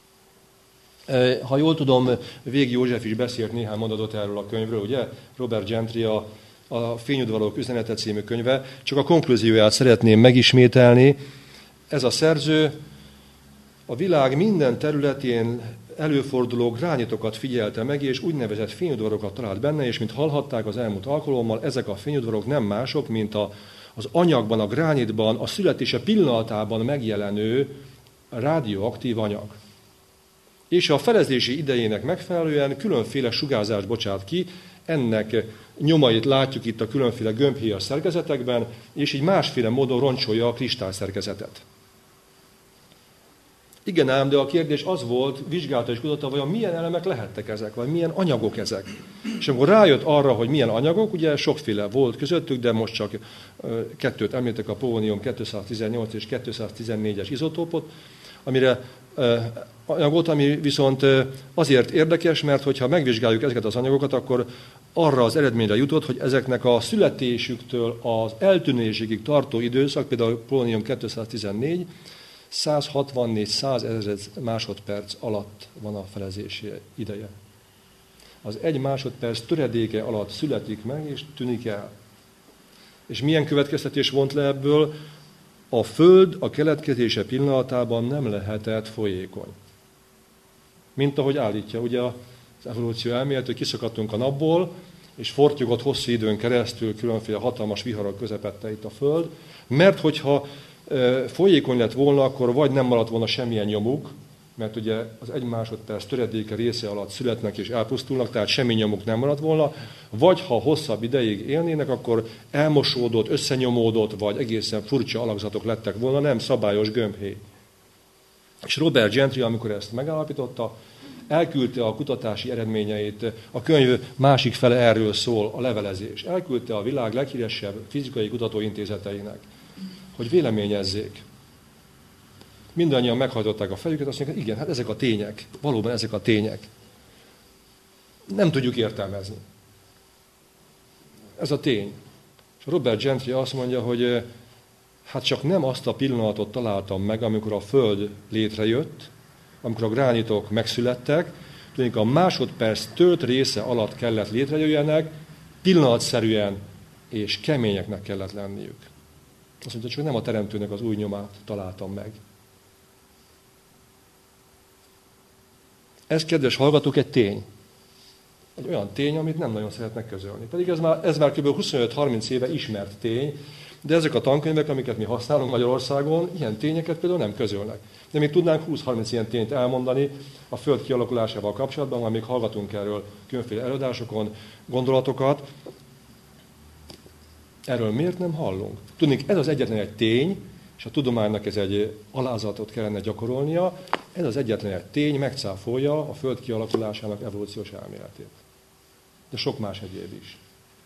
Ha jól tudom, Végi József is beszélt néhány mondatot erről a könyvről, ugye? Robert Gentry a, a Fényudvarok üzenete című könyve. Csak a konklúzióját szeretném megismételni. Ez a szerző a világ minden területén előforduló gránitokat figyelte meg, és úgynevezett fényudvarokat talált benne, és mint hallhatták az elmúlt alkalommal, ezek a fényudvarok nem mások, mint a, az anyagban, a gránitban, a születése pillanatában megjelenő rádióaktív anyag. És a felezési idejének megfelelően különféle sugárzást bocsát ki, ennek nyomait látjuk itt a különféle gömbhéjas szerkezetekben, és így másféle módon roncsolja a kristályszerkezetet. Igen ám, de a kérdés az volt, vizsgálta és kutatta, vajon milyen elemek lehettek ezek, vagy milyen anyagok ezek. És amikor rájött arra, hogy milyen anyagok, ugye sokféle volt közöttük, de most csak kettőt említek, a polónium kétszáztizennyolc és kétszáztizennégyes izotópot, amire anyagot, ami viszont azért érdekes, mert hogyha megvizsgáljuk ezeket az anyagokat, akkor arra az eredményre jutott, hogy ezeknek a születésüktől az eltűnéségig tartó időszak, például polónium kétszáztizennégy, száz hatvannégy százezer másodperc alatt van a felezési ideje. Az egy másodperc töredéke alatt születik meg, és tűnik el. És milyen következtetés vont le ebből? A Föld a keletkezése pillanatában nem lehetett folyékony. Mint ahogy állítja ugye az evolúció elmélet, hogy kiszakadtunk a napból, és fortyogott hosszú időn keresztül különféle hatalmas viharok közepette itt a Föld, mert hogyha folyékony lett volna, akkor vagy nem maradt volna semmilyen nyomuk, mert ugye az egy másodperc töredéke része alatt születnek és elpusztulnak, tehát semmi nyomuk nem maradt volna, vagy ha hosszabb ideig élnének, akkor elmosódott, összenyomódott, vagy egészen furcsa alakzatok lettek volna, nem szabályos gömbhéj. És Robert Gentry, amikor ezt megállapította, elküldte a kutatási eredményeit, a könyv másik fele erről szól, a levelezés. Elküldte a világ leghíresebb fizikai kutatóintézeteinek, hogy véleményezzék. Mindannyian meghajtották a fejüket, azt mondják, igen, hát ezek a tények, valóban ezek a tények. Nem tudjuk értelmezni. Ez a tény. És Robert Gentry azt mondja, hogy hát csak nem azt a pillanatot találtam meg, amikor a Föld létrejött, amikor a gránitok megszülettek, tudjuk, a másodperc tört része alatt kellett létrejöjjenek, pillanatszerűen és keményeknek kellett lenniük. Azt mondja, csak nem a teremtőnek az új nyomát találtam meg. Ez, kedves hallgatók, egy tény. Egy olyan tény, amit nem nagyon szeretnek közölni. Pedig ez már, ez már kb. huszonöt-harminc éve ismert tény, de ezek a tankönyvek, amiket mi használunk Magyarországon, ilyen tényeket például nem közölnek. De még tudnánk húsz-harminc ilyen tényt elmondani a Föld kialakulásával kapcsolatban, már még hallgatunk erről különféle előadásokon, gondolatokat. Erről miért nem hallunk? Tudnék, ez az egyetlen egy tény, és a tudománynak ez egy alázatot kellene gyakorolnia, ez az egyetlen egy tény megcáfolja a Föld kialakulásának evolúciós elméletét. De sok más egyéb is.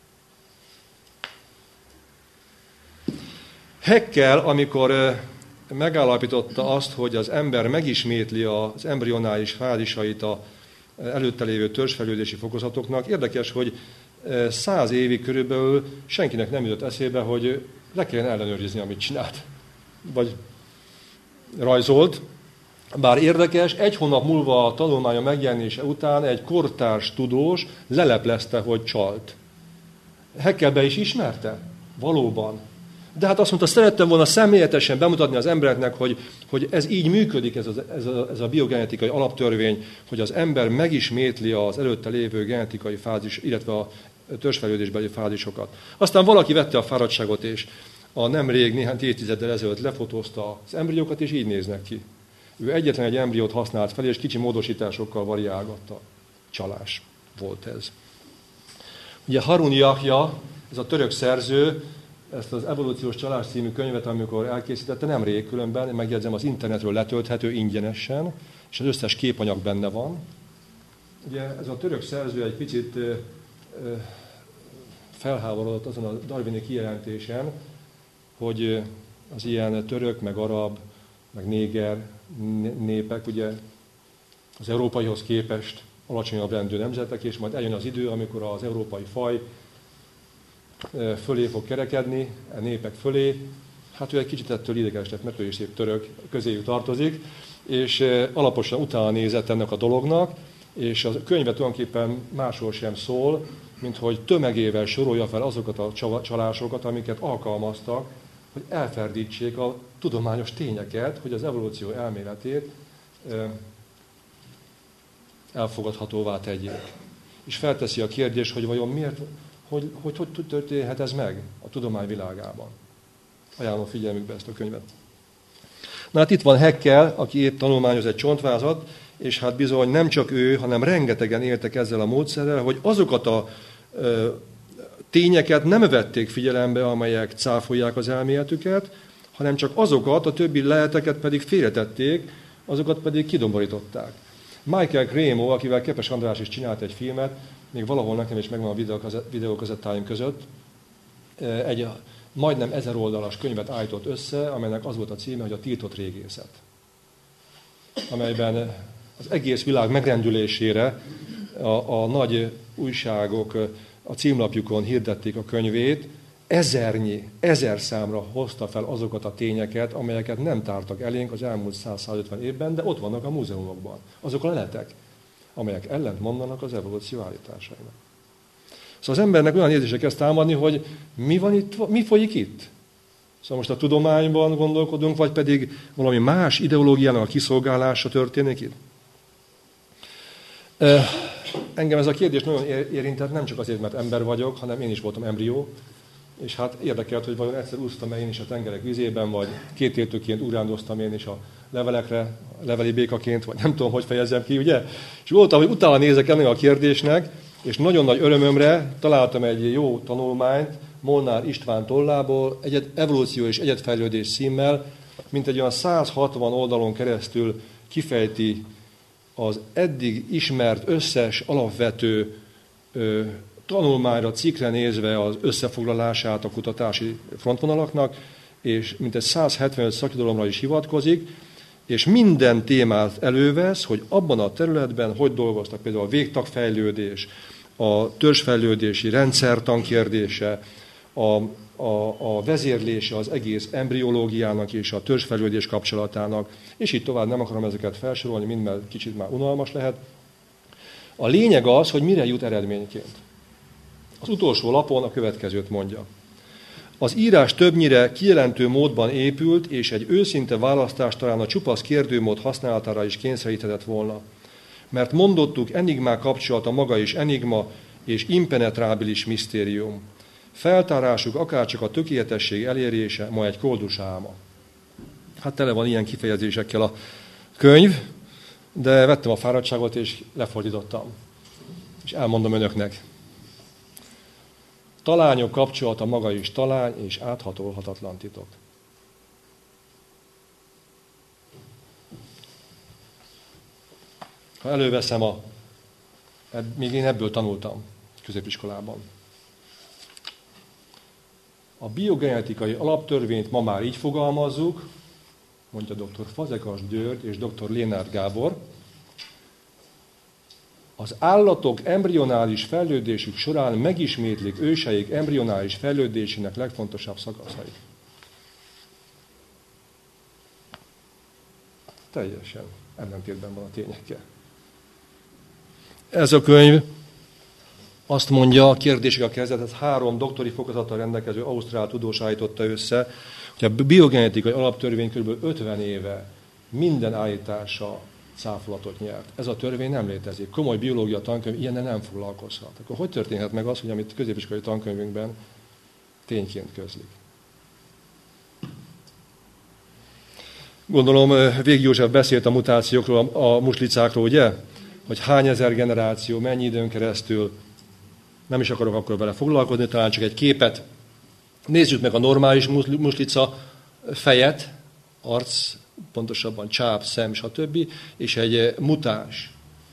Haeckel, amikor megállapította azt, hogy az ember megismétli az embrionális fázisait az előtte lévő törzsfejlődési fokozatoknak. Érdekes, hogy száz évig körülbelül senkinek nem jutott eszébe, hogy le kellene ellenőrizni, amit csinált, vagy rajzolt. Bár érdekes, egy hónap múlva a tanulmánya megjelenése után egy kortárs tudós leleplezte, hogy csalt. Haeckel be is ismerte? Valóban. De hát azt mondta, szerettem volna személyesen bemutatni az embereknek, hogy, hogy ez így működik, ez a, ez, a, ez a biogenetikai alaptörvény, hogy az ember megismétli az előtte lévő genetikai fázis, illetve a törzsfejlődésbeli fázisokat. Aztán valaki vette a fáradtságot, és a nemrég, néhány évtizeddel ezelőtt lefotózta az embriókat, és így néznek ki. Ő egyetlen egy embriót használt fel, és kicsi módosításokkal variálgatta. Csalás volt ez. Ugye Harun Yahya, ez a török szerző, ezt az Evolúciós csalás című könyvet, amikor elkészítette, nemrég különben, megjegyzem, az internetről letölthető ingyenesen, és az összes képanyag benne van. Ugye ez a török szerző egy picit ö, ö, felháborodott azon a darwini kijelentésen, hogy az ilyen török, meg arab, meg néger népek, ugye az európaihoz képest alacsonyabb rendű nemzetek, és majd eljön az idő, amikor az európai faj fölé fog kerekedni, a népek fölé. Hát ő egy kicsit ettől ideges lett, mert ő is szép török közéjük tartozik, és alaposan utána nézett ennek a dolognak, és a könyve tulajdonképpen másról sem szól, mint hogy tömegével sorolja fel azokat a csalásokat, amiket alkalmaztak, hogy elferdítsék a tudományos tényeket, hogy az evolúció elméletét elfogadhatóvá tegyék. És felteszi a kérdést, hogy vajon miért, hogy hogy, hogy történhet ez meg a tudomány világában. Ajánlom figyelmükbe ezt a könyvet. Na hát itt van Haeckel, aki épp tanulmányoz egy csontvázat, és hát bizony nem csak ő, hanem rengetegen éltek ezzel a módszerrel, hogy azokat a ö, tényeket nem vették figyelembe, amelyek cáfolják az elméletüket, hanem csak azokat, a többi leheteket pedig félretették, azokat pedig kidomborították. Michael Cremo, akivel Kepes András is csinált egy filmet, még valahol nekem is megvan a videókazettáim között, egy majdnem ezer oldalas könyvet állított össze, amelynek az volt a címe, hogy a tiltott régészet. Amelyben az egész világ megrendülésére a, a nagy újságok a címlapjukon hirdették a könyvét, ezernyi, ezer számra hozta fel azokat a tényeket, amelyeket nem tártak elénk az elmúlt száz-százötven évben, de ott vannak a múzeumokban. Azok a leletek, amelyek ellent mondanak az evolúció állításainak. Szóval az embernek olyan érzése kezd támadni, hogy mi van itt, mi folyik itt? Szóval most a tudományban gondolkodunk, vagy pedig valami más ideológiának a kiszolgálása történik itt? Engem ez a kérdés nagyon érintett, nem csak azért, mert ember vagyok, hanem én is voltam embrió, és hát érdekelt, hogy vajon egyszer úsztam-e én is a tengerek vizében, vagy kétéltőként urándoztam én is a levelekre, leveli békaként, vagy nem tudom, hogy fejezzem ki, ugye? És voltam, hogy utána nézek ennek a kérdésnek, és nagyon nagy örömömre találtam egy jó tanulmányt Molnár István tollából, egy evolúció és egyedfejlődés címmel, mint egy olyan száz hatvan oldalon keresztül kifejti az eddig ismert összes alapvető ö, tanulmányra, cikkre nézve az összefoglalását a kutatási frontvonalaknak, és mintegy száz hetvenöt szakirodalomra is hivatkozik, és minden témát elővesz, hogy abban a területben hogy dolgoztak, például a végtagfejlődés, a törzsfejlődési rendszertan kérdése, a, a, a vezérlése az egész embriológiának és a törzsfejlődés kapcsolatának, és így tovább nem akarom ezeket felsorolni, mind mert kicsit már unalmas lehet. A lényeg az, hogy mire jut eredményként. Az utolsó lapon a következőt mondja. Az írás többnyire kijelentő módban épült, és egy őszinte választás talán a csupasz kérdőmód használatára is kényszeríthetett volna. Mert mondottuk, enigmák kapcsolata maga is enigma és impenetrábilis misztérium. Feltárásuk akárcsak a tökéletesség elérése, ma egy koldus álma. Hát tele van ilyen kifejezésekkel a könyv, de vettem a fáradtságot és lefordítottam. És elmondom önöknek. Talányok kapcsolata maga is talány és áthatolhatatlan titok. Ha előveszem a... Még én ebből tanultam középiskolában. A biogenetikai alaptörvényt ma már így fogalmazzuk, mondja doktor Fazekas György és doktor Lénárd Gábor, az állatok embrionális fejlődésük során megismétlik őseik embrionális fejlődésének legfontosabb szakaszait. Teljesen ellentétben van a tényekkel. Ez a könyv azt mondja, a kérdések a kezdet, ez három doktori fokozattal rendelkező ausztrál tudós állította össze, hogy a biogenetikai alaptörvény kb. ötven éve minden állítása cáfolatot nyert. Ez a törvény nem létezik. Komoly biológia tankönyv ilyennel nem foglalkozhat. Akkor hogy történhet meg az, hogy amit középiskolai tankönyvünkben tényként közlik? Gondolom, Vég József beszélt a mutációkról, a muslicákról, ugye? Hogy hány ezer generáció, mennyi időn keresztül. Nem is akarok akkor vele foglalkozni, talán csak egy képet. Nézzük meg a normális muslica fejet, arc, pontosabban csáp, szem, stb. És egy mutáns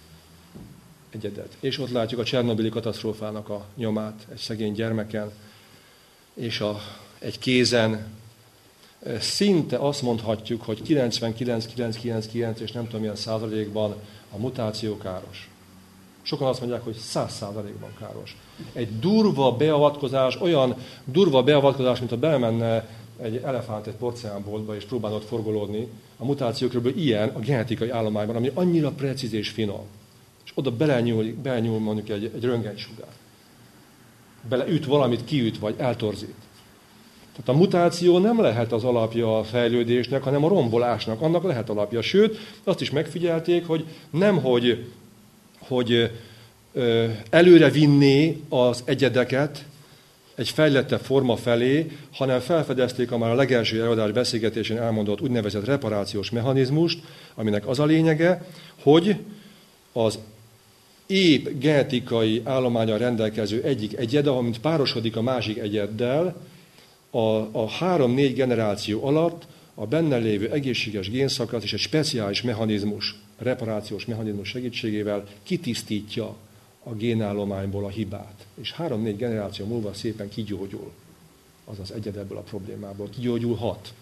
egyedet. És ott látjuk a Csernobili katasztrófának a nyomát egy szegény gyermeken, és a, egy kézen. Szinte azt mondhatjuk, hogy kilencvenkilenc egész kilencszázkilencvenkilenc és nem tudom milyen százalékban a mutáció káros. Sokan azt mondják, hogy száz százalékban káros. Egy durva beavatkozás, olyan durva beavatkozás, mint ha belemenne egy elefánt egy porcelánboltba és próbálna ott forgolódni. A mutáció kb. Ilyen a genetikai állományban, ami annyira precíz és finom. És oda belenyúl, belenyúl mondjuk egy, egy röntgensugár. Beleüt valamit, kiüt vagy eltorzít. Tehát a mutáció nem lehet az alapja a fejlődésnek, hanem a rombolásnak. Annak lehet alapja. Sőt, azt is megfigyelték, hogy nem, hogy, hogy ö, előre vinné az egyedeket egy fejlettebb forma felé, hanem felfedezték a már a legelső előadás beszélgetésén elmondott úgynevezett reparációs mechanizmust, aminek az a lényege, hogy az épp genetikai állománnyal rendelkező egyik egyed, amint párosodik a másik egyeddel, a, a három-négy generáció alatt a benne lévő egészséges génszakasz és egy speciális mechanizmus, reparációs mechanizmus segítségével kitisztítja a génállományból a hibát. És három-négy generáció múlva szépen kigyógyul az az egyed ebből a problémából. Kigyógyulhat.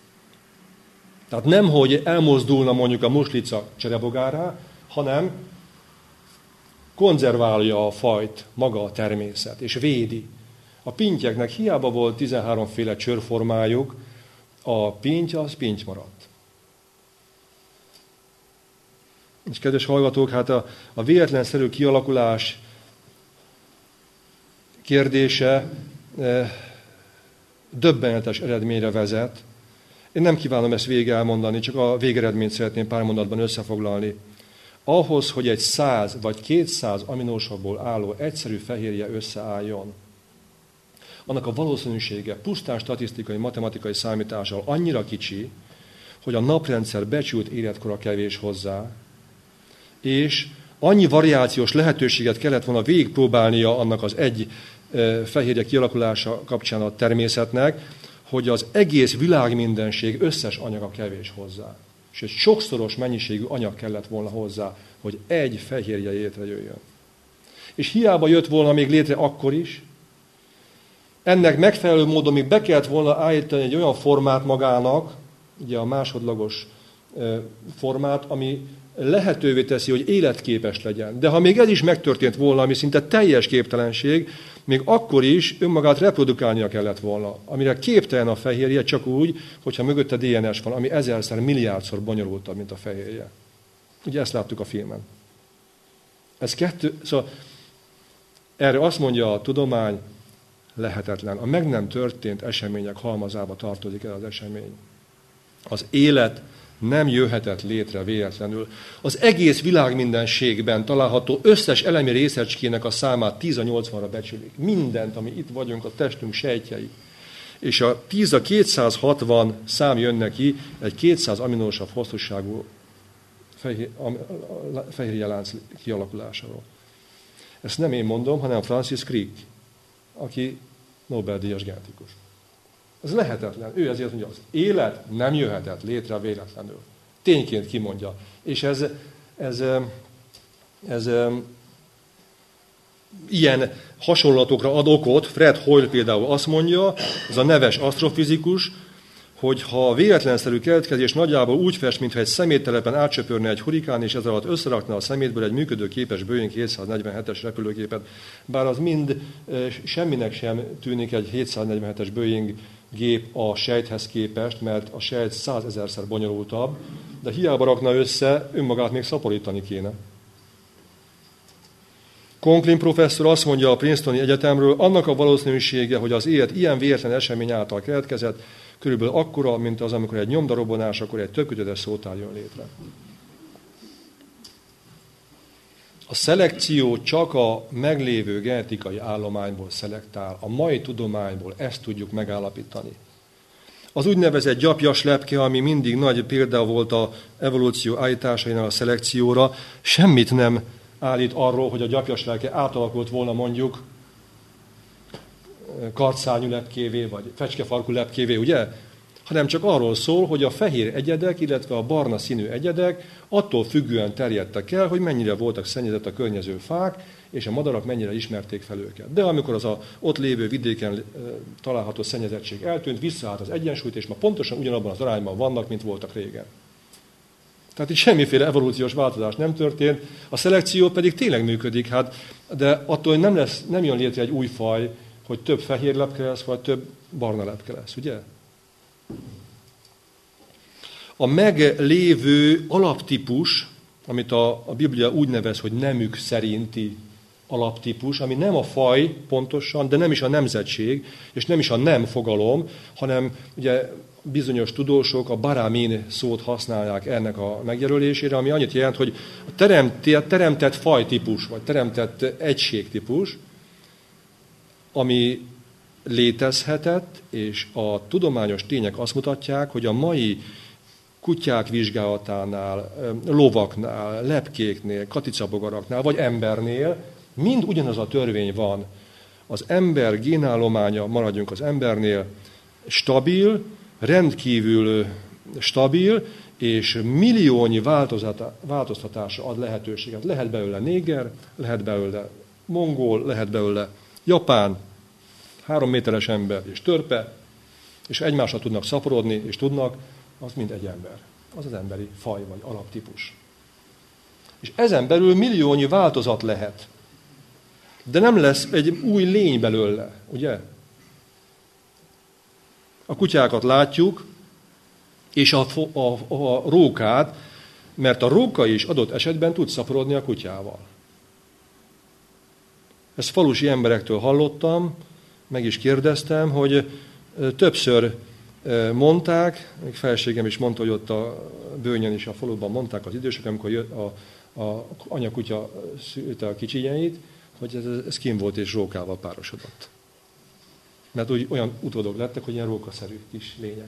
Tehát nem, hogy elmozdulna mondjuk a muslica cserebogára, hanem konzerválja a fajt maga a természet, és védi. A pintyeknek hiába volt tizenháromféle csőrformájuk, a pinty az pinty maradt. És kedves hallgatók, hát a, a véletlenszerű kialakulás kérdése e, döbbenetes eredményre vezet. Én nem kívánom ezt végig elmondani, csak a végeredményt szeretném pár mondatban összefoglalni. Ahhoz, hogy egy száz vagy kétszáz aminósavból álló egyszerű fehérje összeálljon, annak a valószínűsége pusztán statisztikai, matematikai számítással annyira kicsi, hogy a naprendszer becsült életkora kevés hozzá, és annyi variációs lehetőséget kellett volna végigpróbálnia annak az egy fehérje kialakulása kapcsán a természetnek, hogy az egész világmindenség összes anyaga kevés hozzá. És egy sokszoros mennyiségű anyag kellett volna hozzá, hogy egy fehérje létrejöjjön. És hiába jött volna még létre akkor is, ennek megfelelő módon még be kellett volna állítani egy olyan formát magának, ugye a másodlagos formát, ami lehetővé teszi, hogy életképes legyen. De ha még ez is megtörtént volna, ami szinte teljes képtelenség, még akkor is önmagát reprodukálnia kellett volna, amire képtelen a fehérje csak úgy, hogyha mögötte dé en es van, ami ezerszer, milliárdszor bonyolultabb, mint a fehérje. Ugye ezt láttuk a filmen. Ez kettő, szóval erre azt mondja a tudomány, lehetetlen. A meg nem történt események halmazába tartozik el az esemény. Az élet nem jöhetett létre véletlenül. Az egész világmindenségben található összes elemi részecskének a számát tíz a nyolcvanra becsülik. Mindent, ami itt vagyunk, a testünk sejtjei. És a tíz a kétszázhatvan szám jön neki egy kétszáz aminósav hosszúságú fehérjelánc kialakulásáról. Ezt nem én mondom, hanem Francis Crick, aki Nobel-díjas genetikus. Ez lehetetlen. Ő ezért mondja, az élet nem jöhetett létre véletlenül. Tényként kimondja. És ez, ez, ez, ez ilyen hasonlatokra ad okot. Fred Hoyle például azt mondja, ez a neves asztrofizikus, hogy ha a véletlenszerű keletkezés nagyjából úgy fest, mintha egy szeméttelepen átcsöpörne egy hurikán, és ez alatt összerakna a szemétből egy működőképes Boeing hétszáznegyvenhetes repülőgépet, bár az mind semminek sem tűnik egy hétszáznegyvenhetes Boeing gép a sejthez képest, mert a sejt százezerszer bonyolultabb, de hiába rakna össze, önmagát még szaporítani kéne. Conklin professzor azt mondja a Princetoni Egyetemről, annak a valószínűsége, hogy az élet ilyen véletlen esemény által keletkezett, körülbelül akkora, mint az, amikor egy nyomdarobbanás, akkor egy többkötetes szótár jön létre. A szelekció csak a meglévő genetikai állományból szelektál, a mai tudományból ezt tudjuk megállapítani. Az úgynevezett gyapjas lepke, ami mindig nagy példa volt az evolúció állításainál a szelekcióra, semmit nem állít arról, hogy a gyapjas lepke átalakult volna mondjuk kartszárnyú lepkévé, vagy fecskefarkú lepkévé, ugye? Hanem csak arról szól, hogy a fehér egyedek, illetve a barna színű egyedek attól függően terjedtek el, hogy mennyire voltak szennyezett a környező fák, és a madarak mennyire ismerték fel őket. De amikor az a ott lévő vidéken található szennyezettség eltűnt, visszaállt az egyensúlyt, és ma pontosan ugyanabban az arányban vannak, mint voltak régen. Tehát itt semmiféle evolúciós változás nem történt, a szelekció pedig tényleg működik, hát, de attól nem, lesz, nem jön létre egy új faj, hogy több fehér lepke lesz, vagy több barna lepke lesz, ugye? A meglévő alaptípus, amit a, a Biblia úgy nevez, hogy nemük szerinti alaptípus, ami nem a faj pontosan, de nem is a nemzetség, és nem is a nem fogalom, hanem ugye bizonyos tudósok a baramin szót használják ennek a megjelölésére, ami annyit jelent, hogy a teremtett, teremtett fajtípus, vagy teremtett egységtípus, ami létezhetett, és a tudományos tények azt mutatják, hogy a mai kutyák vizsgálatánál, lovaknál, lepkéknél, katicabogaraknál, vagy embernél mind ugyanaz a törvény van. Az ember génállománya, maradjunk az embernél, stabil, rendkívül stabil, és milliónyi változtatásra ad lehetőséget. Lehet belőle néger, lehet belőle mongol, lehet belőle japán, három méteres ember és törpe, és egymásra tudnak szaporodni, és tudnak, az mind egy ember. Az az emberi faj, vagy alaptípus. És ezen belül milliónyi változat lehet. De nem lesz egy új lény belőle, ugye? A kutyákat látjuk, és a, a, a rókát, mert a róka is adott esetben tud szaporodni a kutyával. Ezt falusi emberektől hallottam, meg is kérdeztem, hogy többször mondták, még feleségem is mondta, hogy ott a Bőnyen is a faluban mondták az idősek, amikor jött a, a anyakutya szülte a kicsinyeit, hogy ez, ez kim volt és rókával párosodott. Mert úgy olyan utódok lettek, hogy ilyen rókaszerű kis lények.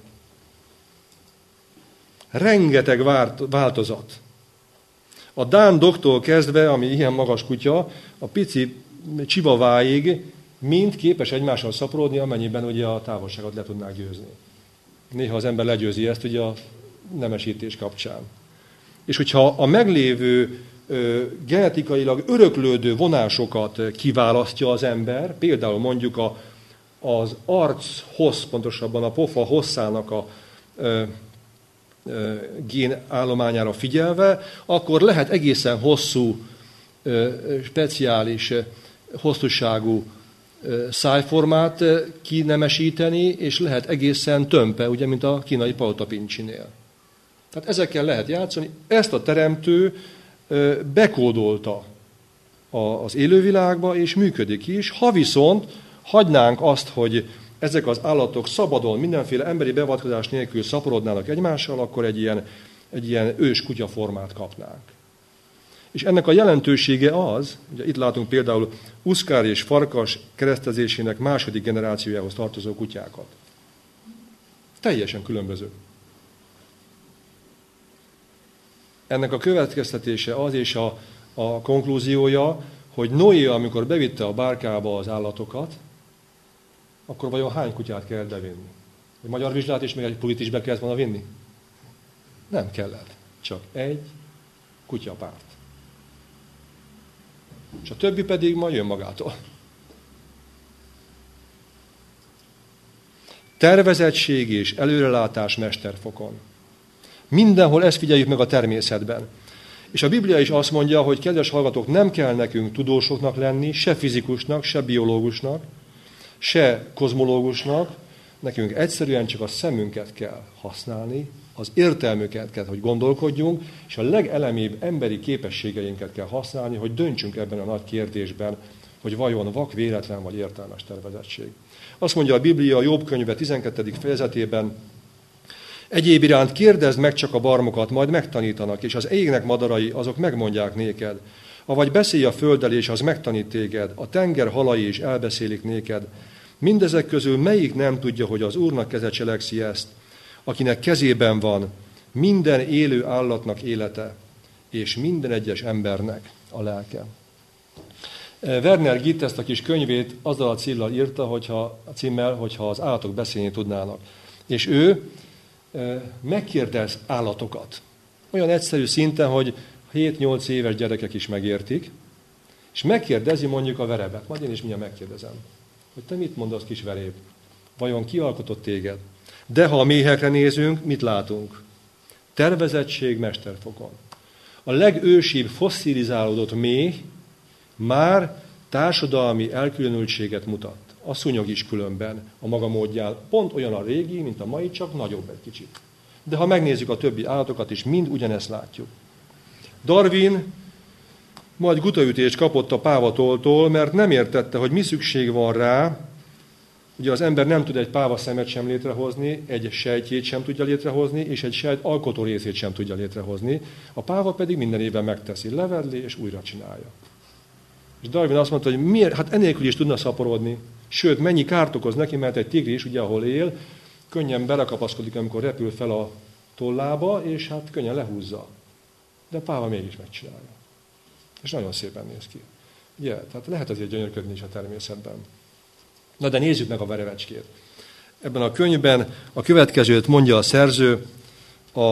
Rengeteg változat. A dán doktól kezdve, ami ilyen magas kutya, a pici csivaváig mind képes egymással szaporodni, amennyiben ugye a távolságot le tudnák győzni. Néha az ember legyőzi ezt ugye a nemesítés kapcsán. És hogyha a meglévő ö, genetikailag öröklődő vonásokat kiválasztja az ember, például mondjuk a, az arc hossz, pontosabban a pofa hosszának a ö, ö, génállományára figyelve, akkor lehet egészen hosszú, ö, speciális, hosszúságú szájformát kinemesíteni, és lehet egészen tömpe, ugye, mint a kínai pautapincsinél. Tehát ezekkel lehet játszani. Ezt a teremtő bekódolta az élővilágba, és működik is. Ha viszont hagynánk azt, hogy ezek az állatok szabadon, mindenféle emberi beavatkozás nélkül szaporodnának egymással, akkor egy ilyen, egy ilyen ős kutyaformát kapnánk. És ennek a jelentősége az, ugye itt látunk például uszkár és farkas keresztezésének második generációjához tartozó kutyákat. Teljesen különböző. Ennek a következtetése az, és a, a konklúziója, hogy Noé, amikor bevitte a bárkába az állatokat, akkor vajon hány kutyát kellett bevinni? Egy magyar vizsgát és még egy pulit is be kellett volna vinni? Nem kellett. Csak egy kutyapárt. És a többi pedig majd jön magától. Tervezettség és előrelátás mesterfokon. Mindenhol ezt figyeljük meg a természetben. És a Biblia is azt mondja, hogy kedves hallgatók, nem kell nekünk tudósoknak lenni, se fizikusnak, se biológusnak, se kozmológusnak, nekünk egyszerűen csak a szemünket kell használni, az értelmüket kell, hogy gondolkodjunk, és a legelemibb emberi képességeinket kell használni, hogy döntsünk ebben a nagy kérdésben, hogy vajon vak, véletlen vagy értelmes tervezettség. Azt mondja a Biblia a Jobb könyve tizenkettedik fejezetében, egyéb iránt kérdezd meg csak a barmokat, majd megtanítanak, és az égnek madarai, azok megmondják néked. Avagy beszélj a földdel, és az megtanít téged, a tenger halai is elbeszélik néked. Mindezek közül melyik nem tudja, hogy az Úrnak keze cselekszi ezt, akinek kezében van minden élő állatnak élete, és minden egyes embernek a lelke. Werner Gitt ezt a kis könyvét azzal a címmel írta, hogyha, a címmel, hogyha az állatok beszélni tudnának. És ő megkérdez állatokat. Olyan egyszerű szinten, hogy hét-nyolc éves gyerekek is megértik, és megkérdezi mondjuk a verebet. Majd én is mindjárt megkérdezem, hogy te mit mondasz, kis veréb? Vajon ki alkotott téged? De ha a méhekre nézünk, mit látunk? Tervezettség mesterfokon. A legősibb fosszilizálódott méh már társadalmi elkülönültséget mutat. A szúnyog is különben a maga módján. Pont olyan a régi, mint a mai, csak nagyobb egy kicsit. De ha megnézzük a többi állatokat is, mind ugyanezt látjuk. Darwin majd gutaütést kapott a pávatoltól, mert nem értette, hogy mi szükség van rá. Ugye az ember nem tud egy páva szemet sem létrehozni, egy sejtjét sem tudja létrehozni, és egy sejt alkotó részét sem tudja létrehozni. A páva pedig minden évben megteszi, levedli és újra csinálja. És Darwin azt mondta, hogy miért? Hát enélkül is tudna szaporodni. Sőt, mennyi kárt okoz neki, mert egy tigris, ugye, ahol él, könnyen belekapaszkodik, amikor repül fel a tollába, és hát könnyen lehúzza. De a páva mégis megcsinálja. És nagyon szépen néz ki. Ugye? Tehát lehet azért gyönyörködni is a természetben. Na de nézzük meg a verevecskét. Ebben a könyvben a következőt mondja a szerző a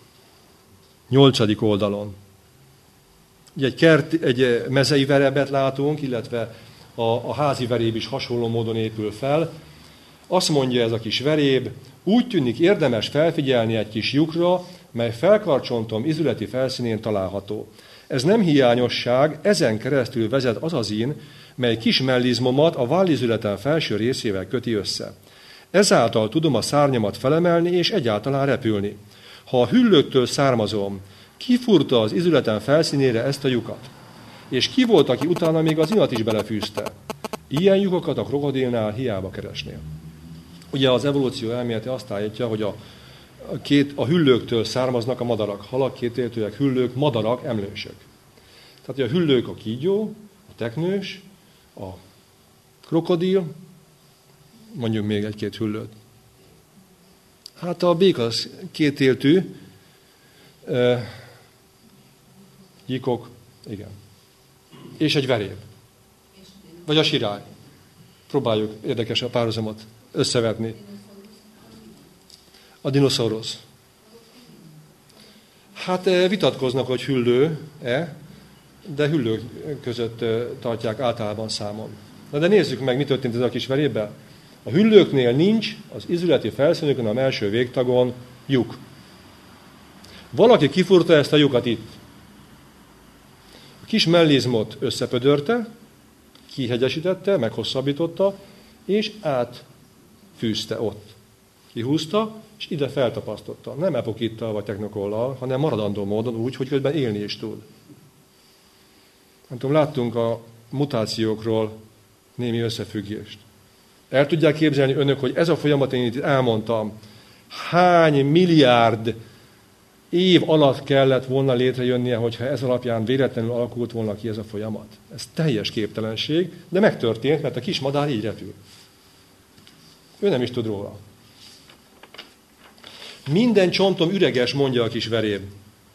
nyolcadik oldalon. Ugye egy, kert, egy mezei verebet látunk, illetve a, a házi veréb is hasonló módon épül fel. Azt mondja ez a kis veréb, úgy tűnik érdemes felfigyelni egy kis lyukra, mely felkarcsontom izületi felszínén található. Ez nem hiányosság, ezen keresztül vezet az az ín, mely kis mellizmomat a vállizületen felső részével köti össze. Ezáltal tudom a szárnyamat felemelni és egyáltalán repülni. Ha a hüllőktől származom, ki furta az izületen felszínére ezt a lyukat? És ki volt, aki utána még az inat is belefűzte? Ilyen lyukokat a krokodilnál hiába keresnél. Ugye az evolúció elmélete azt állítja, hogy a, a, két, a hüllőktől származnak a madarak. Halak, kétéltőek, hüllők, madarak, emlősök. Tehát hogy a hüllők a kígyó, a teknős, a krokodil, mondjuk még egy-két hüllőt. Hát a béka az kétéltű, e, gyíkok, igen. És egy veréb. Vagy a sirály. Próbáljuk érdekes a párhuzamot összevetni. A dinoszaurusz. Hát vitatkoznak, hogy hüllő-e, de hüllők között tartják általában számon. Na de nézzük meg, mi történt ez a kis verébbel. A hüllőknél nincs az izületi felszínükön, a melső végtagon lyuk. Valaki kifúrta ezt a lyukat itt. A kis mellizmot összepödörte, kihegyesítette, meghosszabbította, és átfűzte ott. Kihúzta, és ide feltapasztotta. Nem epokittal vagy technokollal, hanem maradandó módon úgy, hogy közben élni is tud. Nem tudom, láttunk a mutációkról némi összefüggést. El tudják képzelni önök, hogy ez a folyamat, én itt elmondtam, hány milliárd év alatt kellett volna létrejönnie, hogyha ez alapján véletlenül alakult volna ki ez a folyamat. Ez teljes képtelenség, de megtörtént, mert a kis madár így repül. Ő nem is tud róla. Minden csontom üreges, mondja a kis veréb.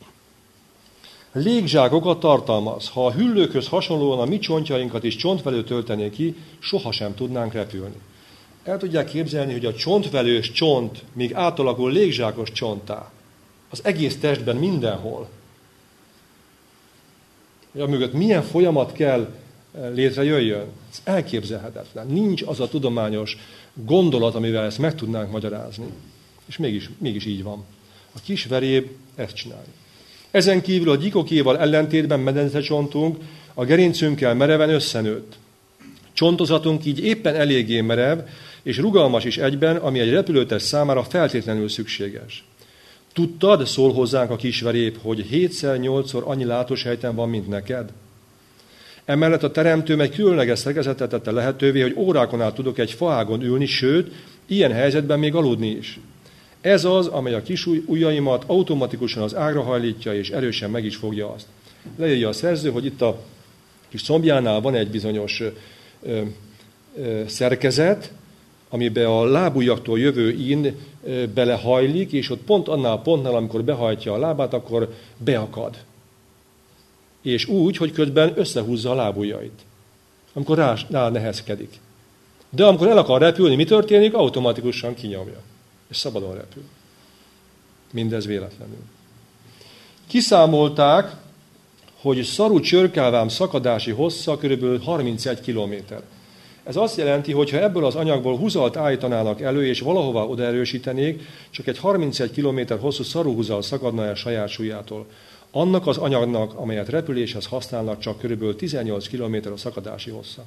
Légzsákokat tartalmaz. Ha a hüllőkhöz hasonlóan a mi csontjainkat is csontvelő töltené ki, sohasem tudnánk repülni. El tudják képzelni, hogy a csontvelős csont még átalakul légzsákos csonttá. Az egész testben mindenhol. A mögött milyen folyamat kell létrejöjjön. Ez elképzelhetetlen. Nincs az a tudományos gondolat, amivel ezt meg tudnánk magyarázni. És mégis, mégis így van. A kis veréb ezt csinálja. Ezen kívül a gyikokéval ellentétben medencecsontunk a gerincünkkel mereven összenőtt. Csontozatunk így éppen eléggé merev, és rugalmas is egyben, ami egy repülőtest számára feltétlenül szükséges. Tudtad, szól hozzánk a kis verép, hogy hétszer-nyolcszor annyi látósejten van, mint neked? Emellett a teremtőm egy különleges szerkezetet tette lehetővé, hogy órákon át tudok egy faágon ülni, sőt, ilyen helyzetben még aludni is. Ez az, amely a kis ujjaimat automatikusan az ágra hajlítja, és erősen meg is fogja azt. Leírja a szerző, hogy itt a kis combjánál van egy bizonyos ö, ö, szerkezet, amiben a lábujjaktól jövő ín ö, belehajlik, és ott pont annál a pontnál, amikor behajtja a lábát, akkor beakad. És úgy, hogy közben összehúzza a lábujjait, amikor rá, rá nehezkedik. De amikor el akar repülni, mi történik? Automatikusan kinyomja. És szabadon repül. Mindez véletlenül. Kiszámolták, hogy szaru csörkávám szakadási hossza kb. harmincegy kilométer. Ez azt jelenti, hogy ha ebből az anyagból húzalt állítanának elő, és valahová odaerősítenék, csak egy harmincegy kilométer hosszú szaruhúzal szakadna el saját súlyától. Annak az anyagnak, amelyet repüléshez használnak, csak kb. tizennyolc kilométer a szakadási hossza.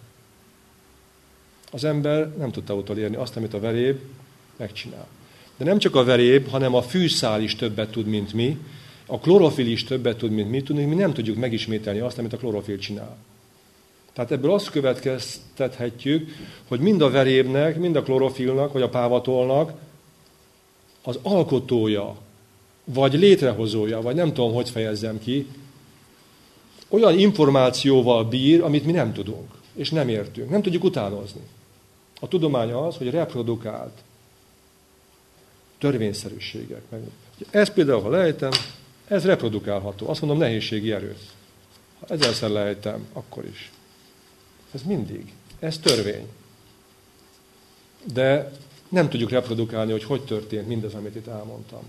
Az ember nem tudta utolérni azt, amit a veréb megcsinál. De nem csak a veréb, hanem a fűszál is többet tud, mint mi, a klorofil is többet tud, mint mi, tudni, mi nem tudjuk megismételni azt, amit a klorofil csinál. Tehát ebből azt következtethetjük, hogy mind a verébnek, mind a klorofilnak, vagy a pávatolnak az alkotója, vagy létrehozója, vagy nem tudom, hogy fejezzem ki, olyan információval bír, amit mi nem tudunk, és nem értünk. Nem tudjuk utánozni. A tudomány az, hogy reprodukált törvényszerűségek. Ezt például, ha lejtem, ez reprodukálható. Azt mondom, nehézségi erő. Ha ezerszer lejtem, akkor is. Ez mindig. Ez törvény. De nem tudjuk reprodukálni, hogy hogy történt mindez, amit itt elmondtam.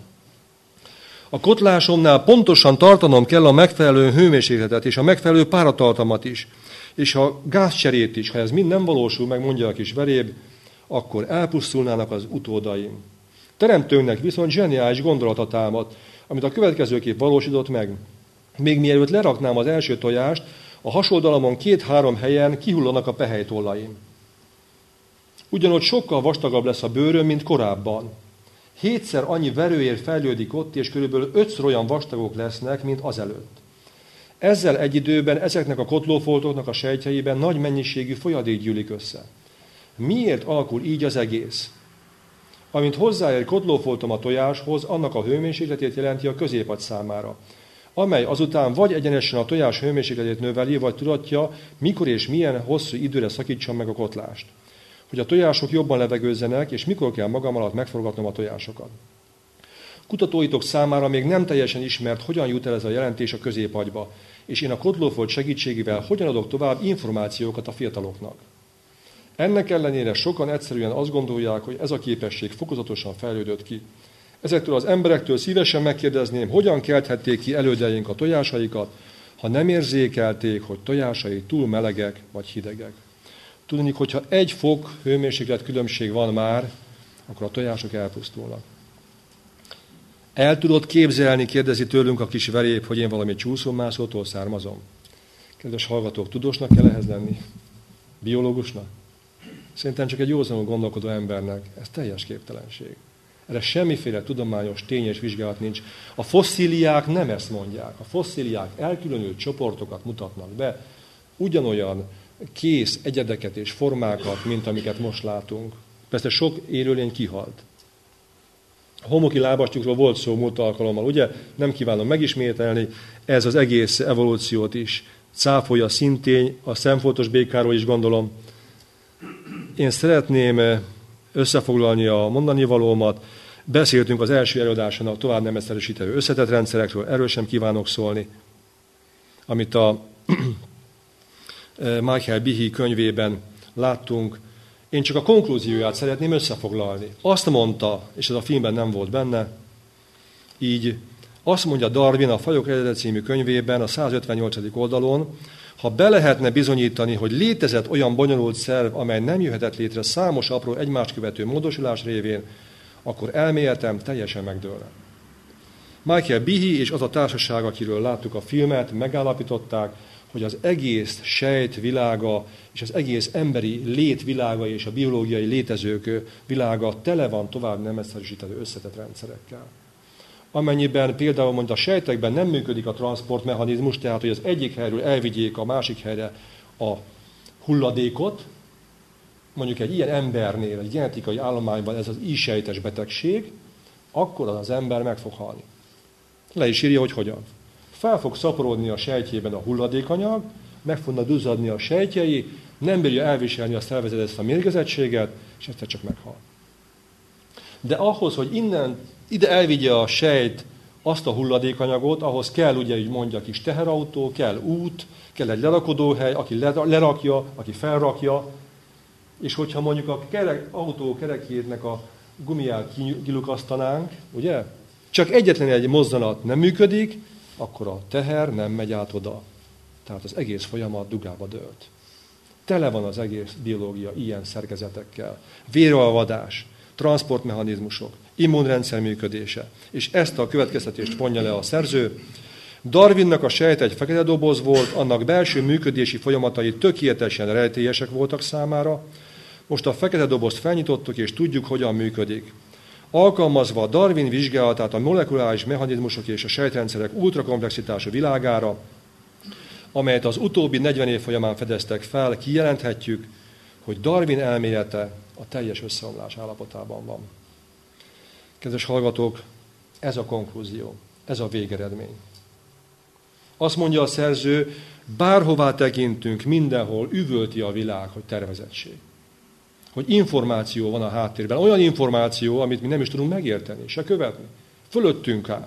A kotlásomnál pontosan tartanom kell a megfelelő hőmérsékletet és a megfelelő páratartalmat is, és a gázcserét is. Ha ez mind nem valósul meg, mondja a kis veréb, akkor elpusztulnának az utódaim. Teremtőnknek viszont zseniális gondolata támad, amit a következőképp valósított meg. Még mielőtt leraknám az első tojást, a hasondalamon két-három helyen kihullanak a pehelytollaim. Ugyanott sokkal vastagabb lesz a bőröm, mint korábban. Hétszer annyi verőér fejlődik ott, és körülbelül ötször olyan vastagok lesznek, mint azelőtt. Ezzel egy időben ezeknek a kotlófoltoknak a sejtjeiben nagy mennyiségű folyadék gyűlik össze. Miért alakul így az egész? Amint hozzáér kotlófoltom a tojáshoz, annak a hőmérsékletét jelenti a középagy számára, amely azután vagy egyenesen a tojás hőmérsékletét növeli, vagy tudatja, mikor és milyen hosszú időre szakítsam meg a kotlást. Hogy a tojások jobban levegőzzenek, és mikor kell magam alatt megforgatnom a tojásokat. Kutatóitok számára még nem teljesen ismert, hogyan jut el ez a jelentés a középagyba, és én a kotlófolt segítségével hogyan adok tovább információkat a fiataloknak. Ennek ellenére sokan egyszerűen azt gondolják, hogy ez a képesség fokozatosan fejlődött ki. Ezektől az emberektől szívesen megkérdezném, hogyan kelthették ki elődeink a tojásaikat, ha nem érzékelték, hogy tojásai túl melegek vagy hidegek. Tudni, hogyha egy fok hőmérséklet különbség van már, akkor a tojások elpusztulnak. El tudod képzelni, kérdezi tőlünk a kis verép, hogy én valami csúszómászótól származom? Kedves hallgatók, tudósnak kell ehhez lenni? Biológusnak? Szerintem csak egy józanul gondolkodó embernek ez teljes képtelenség. Erre semmiféle tudományos tény és vizsgálat nincs. A fosszíliák nem ezt mondják. A fosszíliák elkülönült csoportokat mutatnak be, ugyanolyan kész egyedeket és formákat, mint amiket most látunk. Persze sok élőlény kihalt. A homoki lábastyúkról volt szó múlt alkalommal, ugye? Nem kívánom megismételni, ez az egész evolúciót is cáfolja szintén, a szemfoltos békáról is gondolom. Én szeretném összefoglalni a mondani valómat. Beszéltünk az első előadáson a tovább nem egyszerűsítő összetett rendszerekről, erről sem kívánok szólni, amit a Michael Behe könyvében láttunk. Én csak a konklúzióját szeretném összefoglalni. Azt mondta, és ez a filmben nem volt benne, így azt mondja Darwin a Fajok eredete című könyvében, a százötvennyolcadik oldalon, Ha be lehetne bizonyítani, hogy létezett olyan bonyolult szerv, amely nem jöhetett létre számos apró egymást követő módosulás révén, akkor elméletem teljesen megdőlne. Michael Behe és az a társaság, akiről láttuk a filmet, megállapították, hogy az egész sejt világa és az egész emberi lét világa és a biológiai létezők világa tele van tovább nem egyszerűsített összetett rendszerekkel. Amennyiben például mondjuk a sejtekben nem működik a transportmechanizmus, tehát hogy az egyik helyről elvigyék a másik helyre a hulladékot, mondjuk egy ilyen embernél, egy genetikai állományban ez az i-sejtes betegség, akkor az, az ember meg fog halni. Le is írja, hogy hogyan. Fel fog szaporodni a sejtjében a hulladékanyag, meg fognak duzzadni a sejtjei, nem bírja elviselni a szervezet ezt a mérgezettséget, és egyszer csak meghal. De ahhoz, hogy innen ide elvigye a sejt azt a hulladékanyagot, ahhoz kell, ugye, így mondja, kis teherautó, kell út, kell egy lerakodóhely, aki lerakja, aki felrakja, és hogyha mondjuk a kerek, autó kerekjének a gumiját kilukasztanánk, ugye, csak egyetlen egy mozzanat nem működik, akkor a teher nem megy át oda. Tehát az egész folyamat dugába dőlt. Tele van az egész biológia ilyen szerkezetekkel. Véralvadás, transportmechanizmusok, immunrendszer működése. És ezt a következtetést vonja le a szerző. Darwinnak a sejt egy fekete doboz volt, annak belső működési folyamatai tökéletesen rejtélyesek voltak számára. Most a fekete dobozt felnyitottuk, és tudjuk, hogyan működik. Alkalmazva a Darwin vizsgálatát a molekuláris mechanizmusok és a sejtrendszerek ultrakomplexitású világára, amelyet az utóbbi negyven év folyamán fedeztek fel, kijelenthetjük, hogy Darwin elmélete a teljes összeomlás állapotában van. Kedves hallgatók, ez a konklúzió, ez a végeredmény. Azt mondja a szerző, bárhová tekintünk, mindenhol üvölti a világ, hogy tervezettség. Hogy információ van a háttérben. Olyan információ, amit mi nem is tudunk megérteni, se követni. Fölöttünk áll.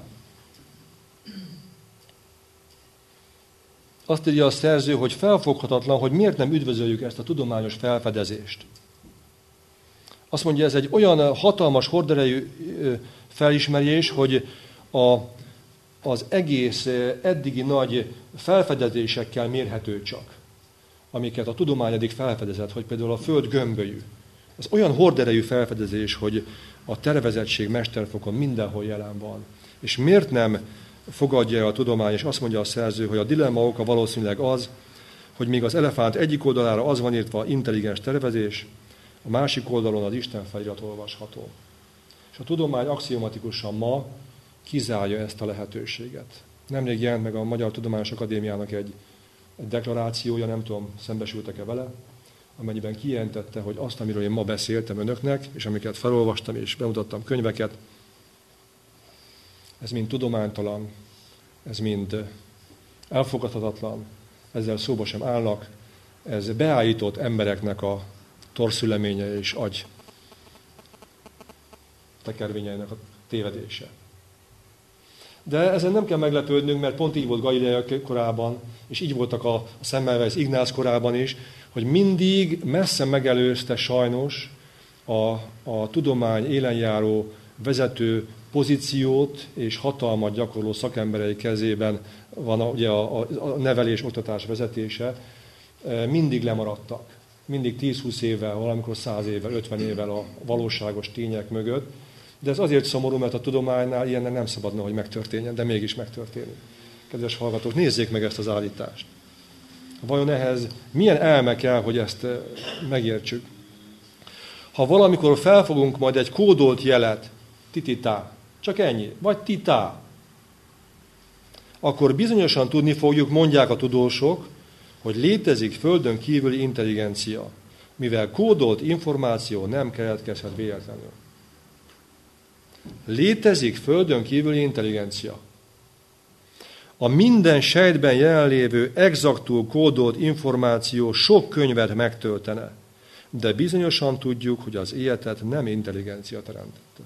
Azt írja a szerző, hogy felfoghatatlan, hogy miért nem üdvözöljük ezt a tudományos felfedezést. Azt mondja, ez egy olyan hatalmas horderejű felismerés, hogy a, az egész eddigi nagy felfedezésekkel mérhető csak, amiket a tudomány eddig felfedezett, hogy például a Föld gömbölyű. Ez olyan horderejű felfedezés, hogy a tervezettség mesterfokon mindenhol jelen van. És miért nem fogadja el a tudomány, és azt mondja a szerző, hogy a dilemma oka valószínűleg az, hogy míg az elefánt egyik oldalára az van írtva intelligens tervezés, a másik oldalon az Isten felirat olvasható. És a tudomány axiomatikusan ma kizárja ezt a lehetőséget. Nemrég jelent meg a Magyar Tudományos Akadémiának egy, egy deklarációja, nem tudom, szembesültek-e vele, amennyiben kijelentette, hogy azt, amiről én ma beszéltem önöknek, és amiket felolvastam és bemutattam könyveket, ez mind tudománytalan, ez mind elfogadhatatlan, ezzel szóba sem állnak, ez beállított embereknek a torszüleménye és agy tekervényeinek a tévedése. De ezen nem kell meglepődnünk, mert pont így volt Galilea korában, és így voltak a Semmelweis Ignác korában is, hogy mindig messze megelőzte sajnos a, a tudomány élenjáró vezető pozíciót és hatalmat gyakorló szakemberei kezében van a, ugye a, a nevelés, oktatás vezetése, mindig lemaradtak. Mindig tíz-húsz évvel, valamikor száz évvel, ötven évvel a valóságos tények mögött. De ez azért szomorú, mert a tudománynál ilyennek nem szabadna, hogy megtörténjen, de mégis megtörténik. Kedves hallgatók, nézzék meg ezt az állítást. Vajon ehhez milyen elme kell, hogy ezt megértsük? Ha valamikor felfogunk majd egy kódolt jelet, tititá, csak ennyi, vagy titá, akkor bizonyosan tudni fogjuk, mondják a tudósok, hogy létezik földön kívüli intelligencia, mivel kódolt információ nem keletkezhet véletlenül. Létezik földön kívüli intelligencia. A minden sejtben jelenlévő exaktul kódolt információ sok könyvet megtöltene, de bizonyosan tudjuk, hogy az életet nem intelligencia teremtette.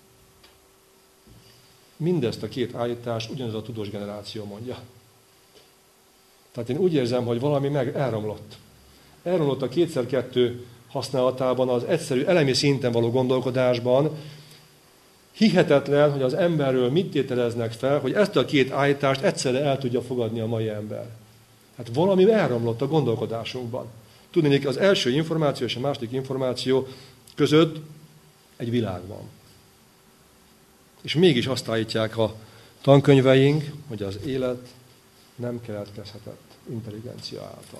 Mindezt a két állítást ugyanaz a tudós generáció mondja. Tehát én úgy érzem, hogy valami meg elromlott. Elromlott a kétszer kettő használatában, az egyszerű elemi szinten való gondolkodásban. Hihetetlen, hogy az emberről mit tételeznek fel, hogy ezt a két állítást egyszerre el tudja fogadni a mai ember. Hát valami elromlott a gondolkodásunkban. Tudnék, az első információ és a második információ között egy világ van. És mégis azt állítják a tankönyveink, hogy az élet nem keletkezhetett intelligencia által.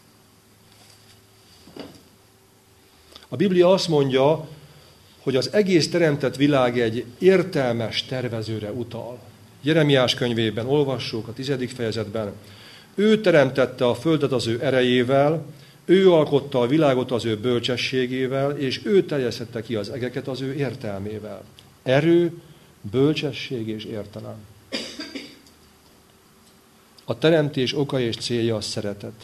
A Biblia azt mondja, hogy az egész teremtett világ egy értelmes tervezőre utal. Jeremiás könyvében olvassuk a tizedik fejezetben. Ő teremtette a földet az ő erejével, ő alkotta a világot az ő bölcsességével, és ő terjesztette ki az egeket az ő értelmével. Erő, bölcsesség és értelem. A teremtés oka és célja a szeretet.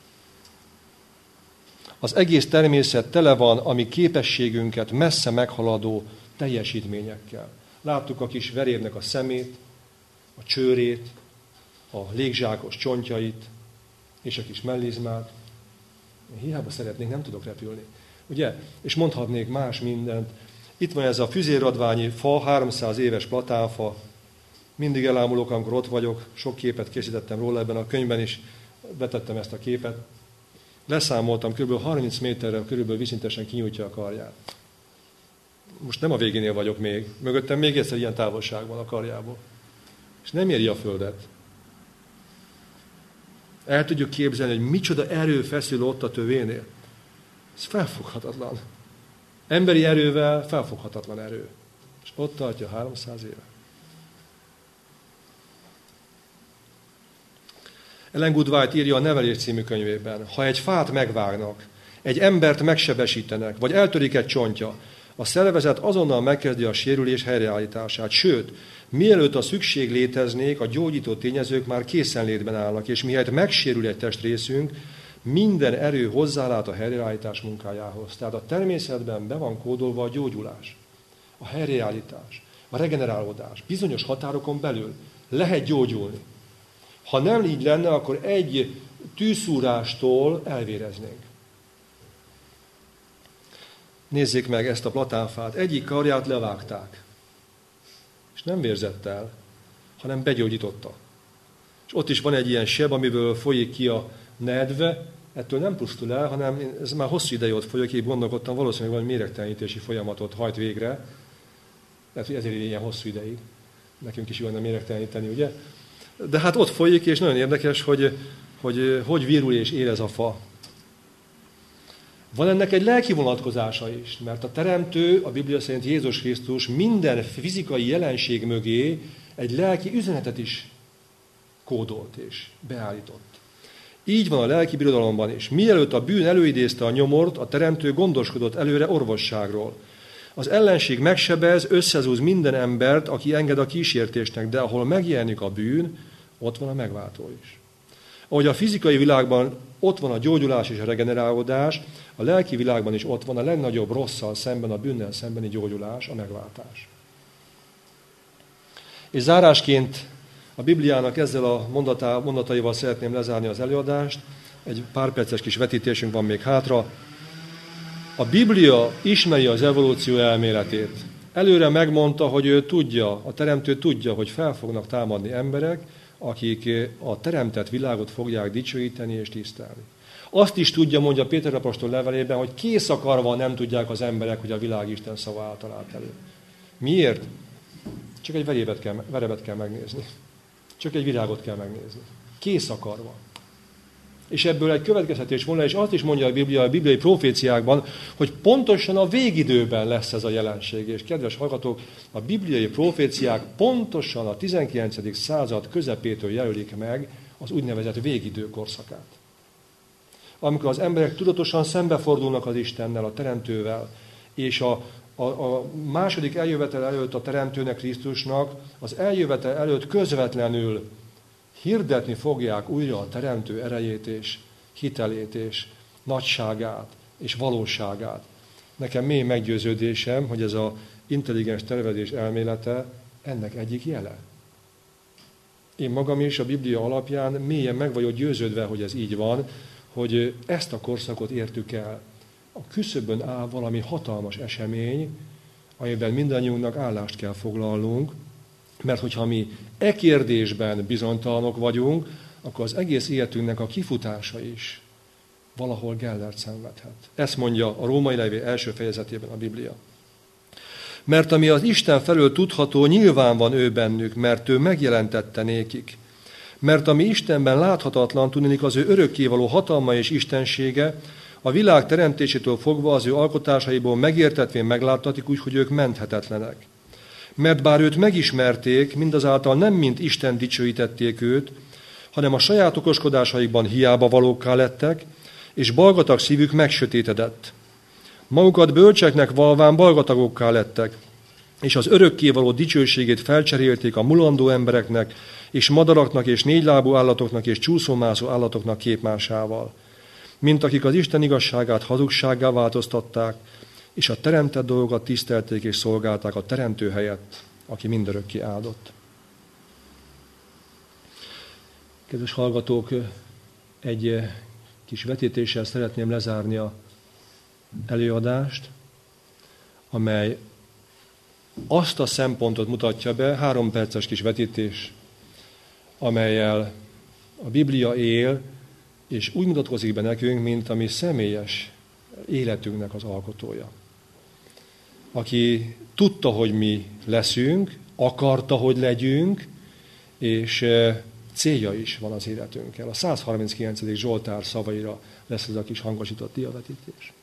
Az egész természet tele van a mi képességünket messze meghaladó teljesítményekkel. Láttuk a kis verévnek a szemét, a csőrét, a légzsákos csontjait, és a kis mellizmát. Én hiába szeretnék, nem tudok repülni. Ugye? És mondhatnék más mindent. Itt van ez a füzérradványi fa, háromszáz éves platánfa. Mindig elámulok, amikor ott vagyok. Sok képet készítettem róla, ebben a könyvben is betettem ezt a képet. Leszámoltam, kb. harminc méterre, kb. Viszintesen kinyújtja a karját. Most nem a végénél vagyok még. Mögöttem még egyszer ilyen távolság van a karjából. És nem éri a földet. El tudjuk képzelni, hogy micsoda erő feszül ott a tövénél. Ez felfoghatatlan. Emberi erővel felfoghatatlan erő. És ott tartja háromszáz éve. Ellen Good White írja a Nevelés című könyvében, ha egy fát megvágnak, egy embert megsebesítenek, vagy eltörik egy csontja, a szervezet azonnal megkezdi a sérülés helyreállítását. Sőt, mielőtt a szükség léteznék, a gyógyító tényezők már készenlétben állnak, és mihelyt megsérül egy testrészünk, minden erő hozzálát a helyreállítás munkájához. Tehát a természetben be van kódolva a gyógyulás, a helyreállítás, a regenerálódás. Bizonyos határokon belül lehet gyógyulni. Ha nem így lenne, akkor egy tűszúrástól elvéreznénk. Nézzék meg ezt a platánfát. Egyik karját levágták. És nem vérzett el, hanem begyógyította. És ott is van egy ilyen seb, amiből folyik ki a nedve, ettől nem pusztul el, hanem ez már hosszú ideje ott folyik, én gondolkodtam, valószínűleg valami méregtelenítési folyamatot hajt végre. Lehet, hogy ezért ilyen hosszú ideig. Nekünk is jó lenne méregteleníteni, ugye? De hát ott folyik, és nagyon érdekes, hogy hogy, hogy virul és él ez a fa. Van ennek egy lelki vonatkozása is, mert a teremtő, a Biblia szerint Jézus Krisztus minden fizikai jelenség mögé egy lelki üzenetet is kódolt és beállított. Így van a lelki birodalomban is. Mielőtt a bűn előidézte a nyomort, a teremtő gondoskodott előre orvosságról. Az ellenség megsebez, összezúz minden embert, aki enged a kísértésnek, de ahol megjelenik a bűn, ott van a megváltó is. Ahogy a fizikai világban ott van a gyógyulás és a regenerálódás, a lelki világban is ott van a legnagyobb rosszal szemben, a bűnnel szembeni gyógyulás, a megváltás. És zárásként a Bibliának ezzel a mondatá, mondataival szeretném lezárni az előadást. Egy pár perces kis vetítésünk van még hátra. A Biblia ismeri az evolúció elméletét. Előre megmondta, hogy ő tudja, a teremtő tudja, hogy fel fognak támadni emberek, akik a teremtett világot fogják dicsőíteni és tisztelni. Azt is tudja, mondja Péter apostol levelében, hogy kész akarva nem tudják az emberek, hogy a világ Isten szava által állt elő. Miért? Csak egy verévet kell, verebet kell megnézni. Csak egy virágot kell megnézni. Kész akarva. És ebből egy következtetés volna, és azt is mondja a Biblia, a bibliai proféciákban, hogy pontosan a végidőben lesz ez a jelenség. És kedves hallgatók, a bibliai proféciák pontosan a tizenkilencedik század közepétől jelölik meg az úgynevezett végidő korszakát. Amikor az emberek tudatosan szembefordulnak az Istennel, a Teremtővel, és a, a, a második eljövetel előtt a Teremtőnek, Krisztusnak, az eljövetel előtt közvetlenül hirdetni fogják újra a Teremtő erejét és hitelét és nagyságát és valóságát. Nekem mély meggyőződésem, hogy ez az intelligens tervezés elmélete ennek egyik jele. Én magam is a Biblia alapján mélyen meg vagyok győződve, hogy ez így van, hogy ezt a korszakot értük el. A küszöbön áll valami hatalmas esemény, amiben mindannyiunknak állást kell foglalnunk, mert hogyha mi e kérdésben bizonytalanok vagyunk, akkor az egész életünknek a kifutása is valahol gellert szenvedhet. Ezt mondja a Római levél első fejezetében a Biblia. Mert ami az Isten felől tudható, nyilván van ő bennük, mert ő megjelentette nékik. Mert ami Istenben láthatatlan, tudniillik az ő örökkévaló hatalma és istensége, a világ teremtésétől fogva az ő alkotásaiból megértetvén megláttatik úgy, hogy ők menthetetlenek. Mert bár őt megismerték, mindazáltal nem mint Isten dicsőítették őt, hanem a saját okoskodásaikban hiába valókká lettek, és balgatag szívük megsötétedett. Magukat bölcseknek valván balgatagokká lettek, és az örökkévaló dicsőségét felcserélték a mulandó embereknek, és madaraknak, és négylábú állatoknak, és csúszómászó állatoknak képmásával. Mint akik az Isten igazságát hazugsággá változtatták, és a teremtett dolgokat tisztelték és szolgálták a teremtő helyett, aki mindörökké áldott. Kedves hallgatók, egy kis vetítéssel szeretném lezárni a előadást, amely azt a szempontot mutatja be, három perces kis vetítés, amellyel a Biblia él, és úgy mutatkozik be nekünk, mint a mi személyes életünknek az alkotója. Aki tudta, hogy mi leszünk, akarta, hogy legyünk, és célja is van az életünkkel. A száz harminckilencedik Zsoltár szavaira lesz ez a kis hangosított diavetítés.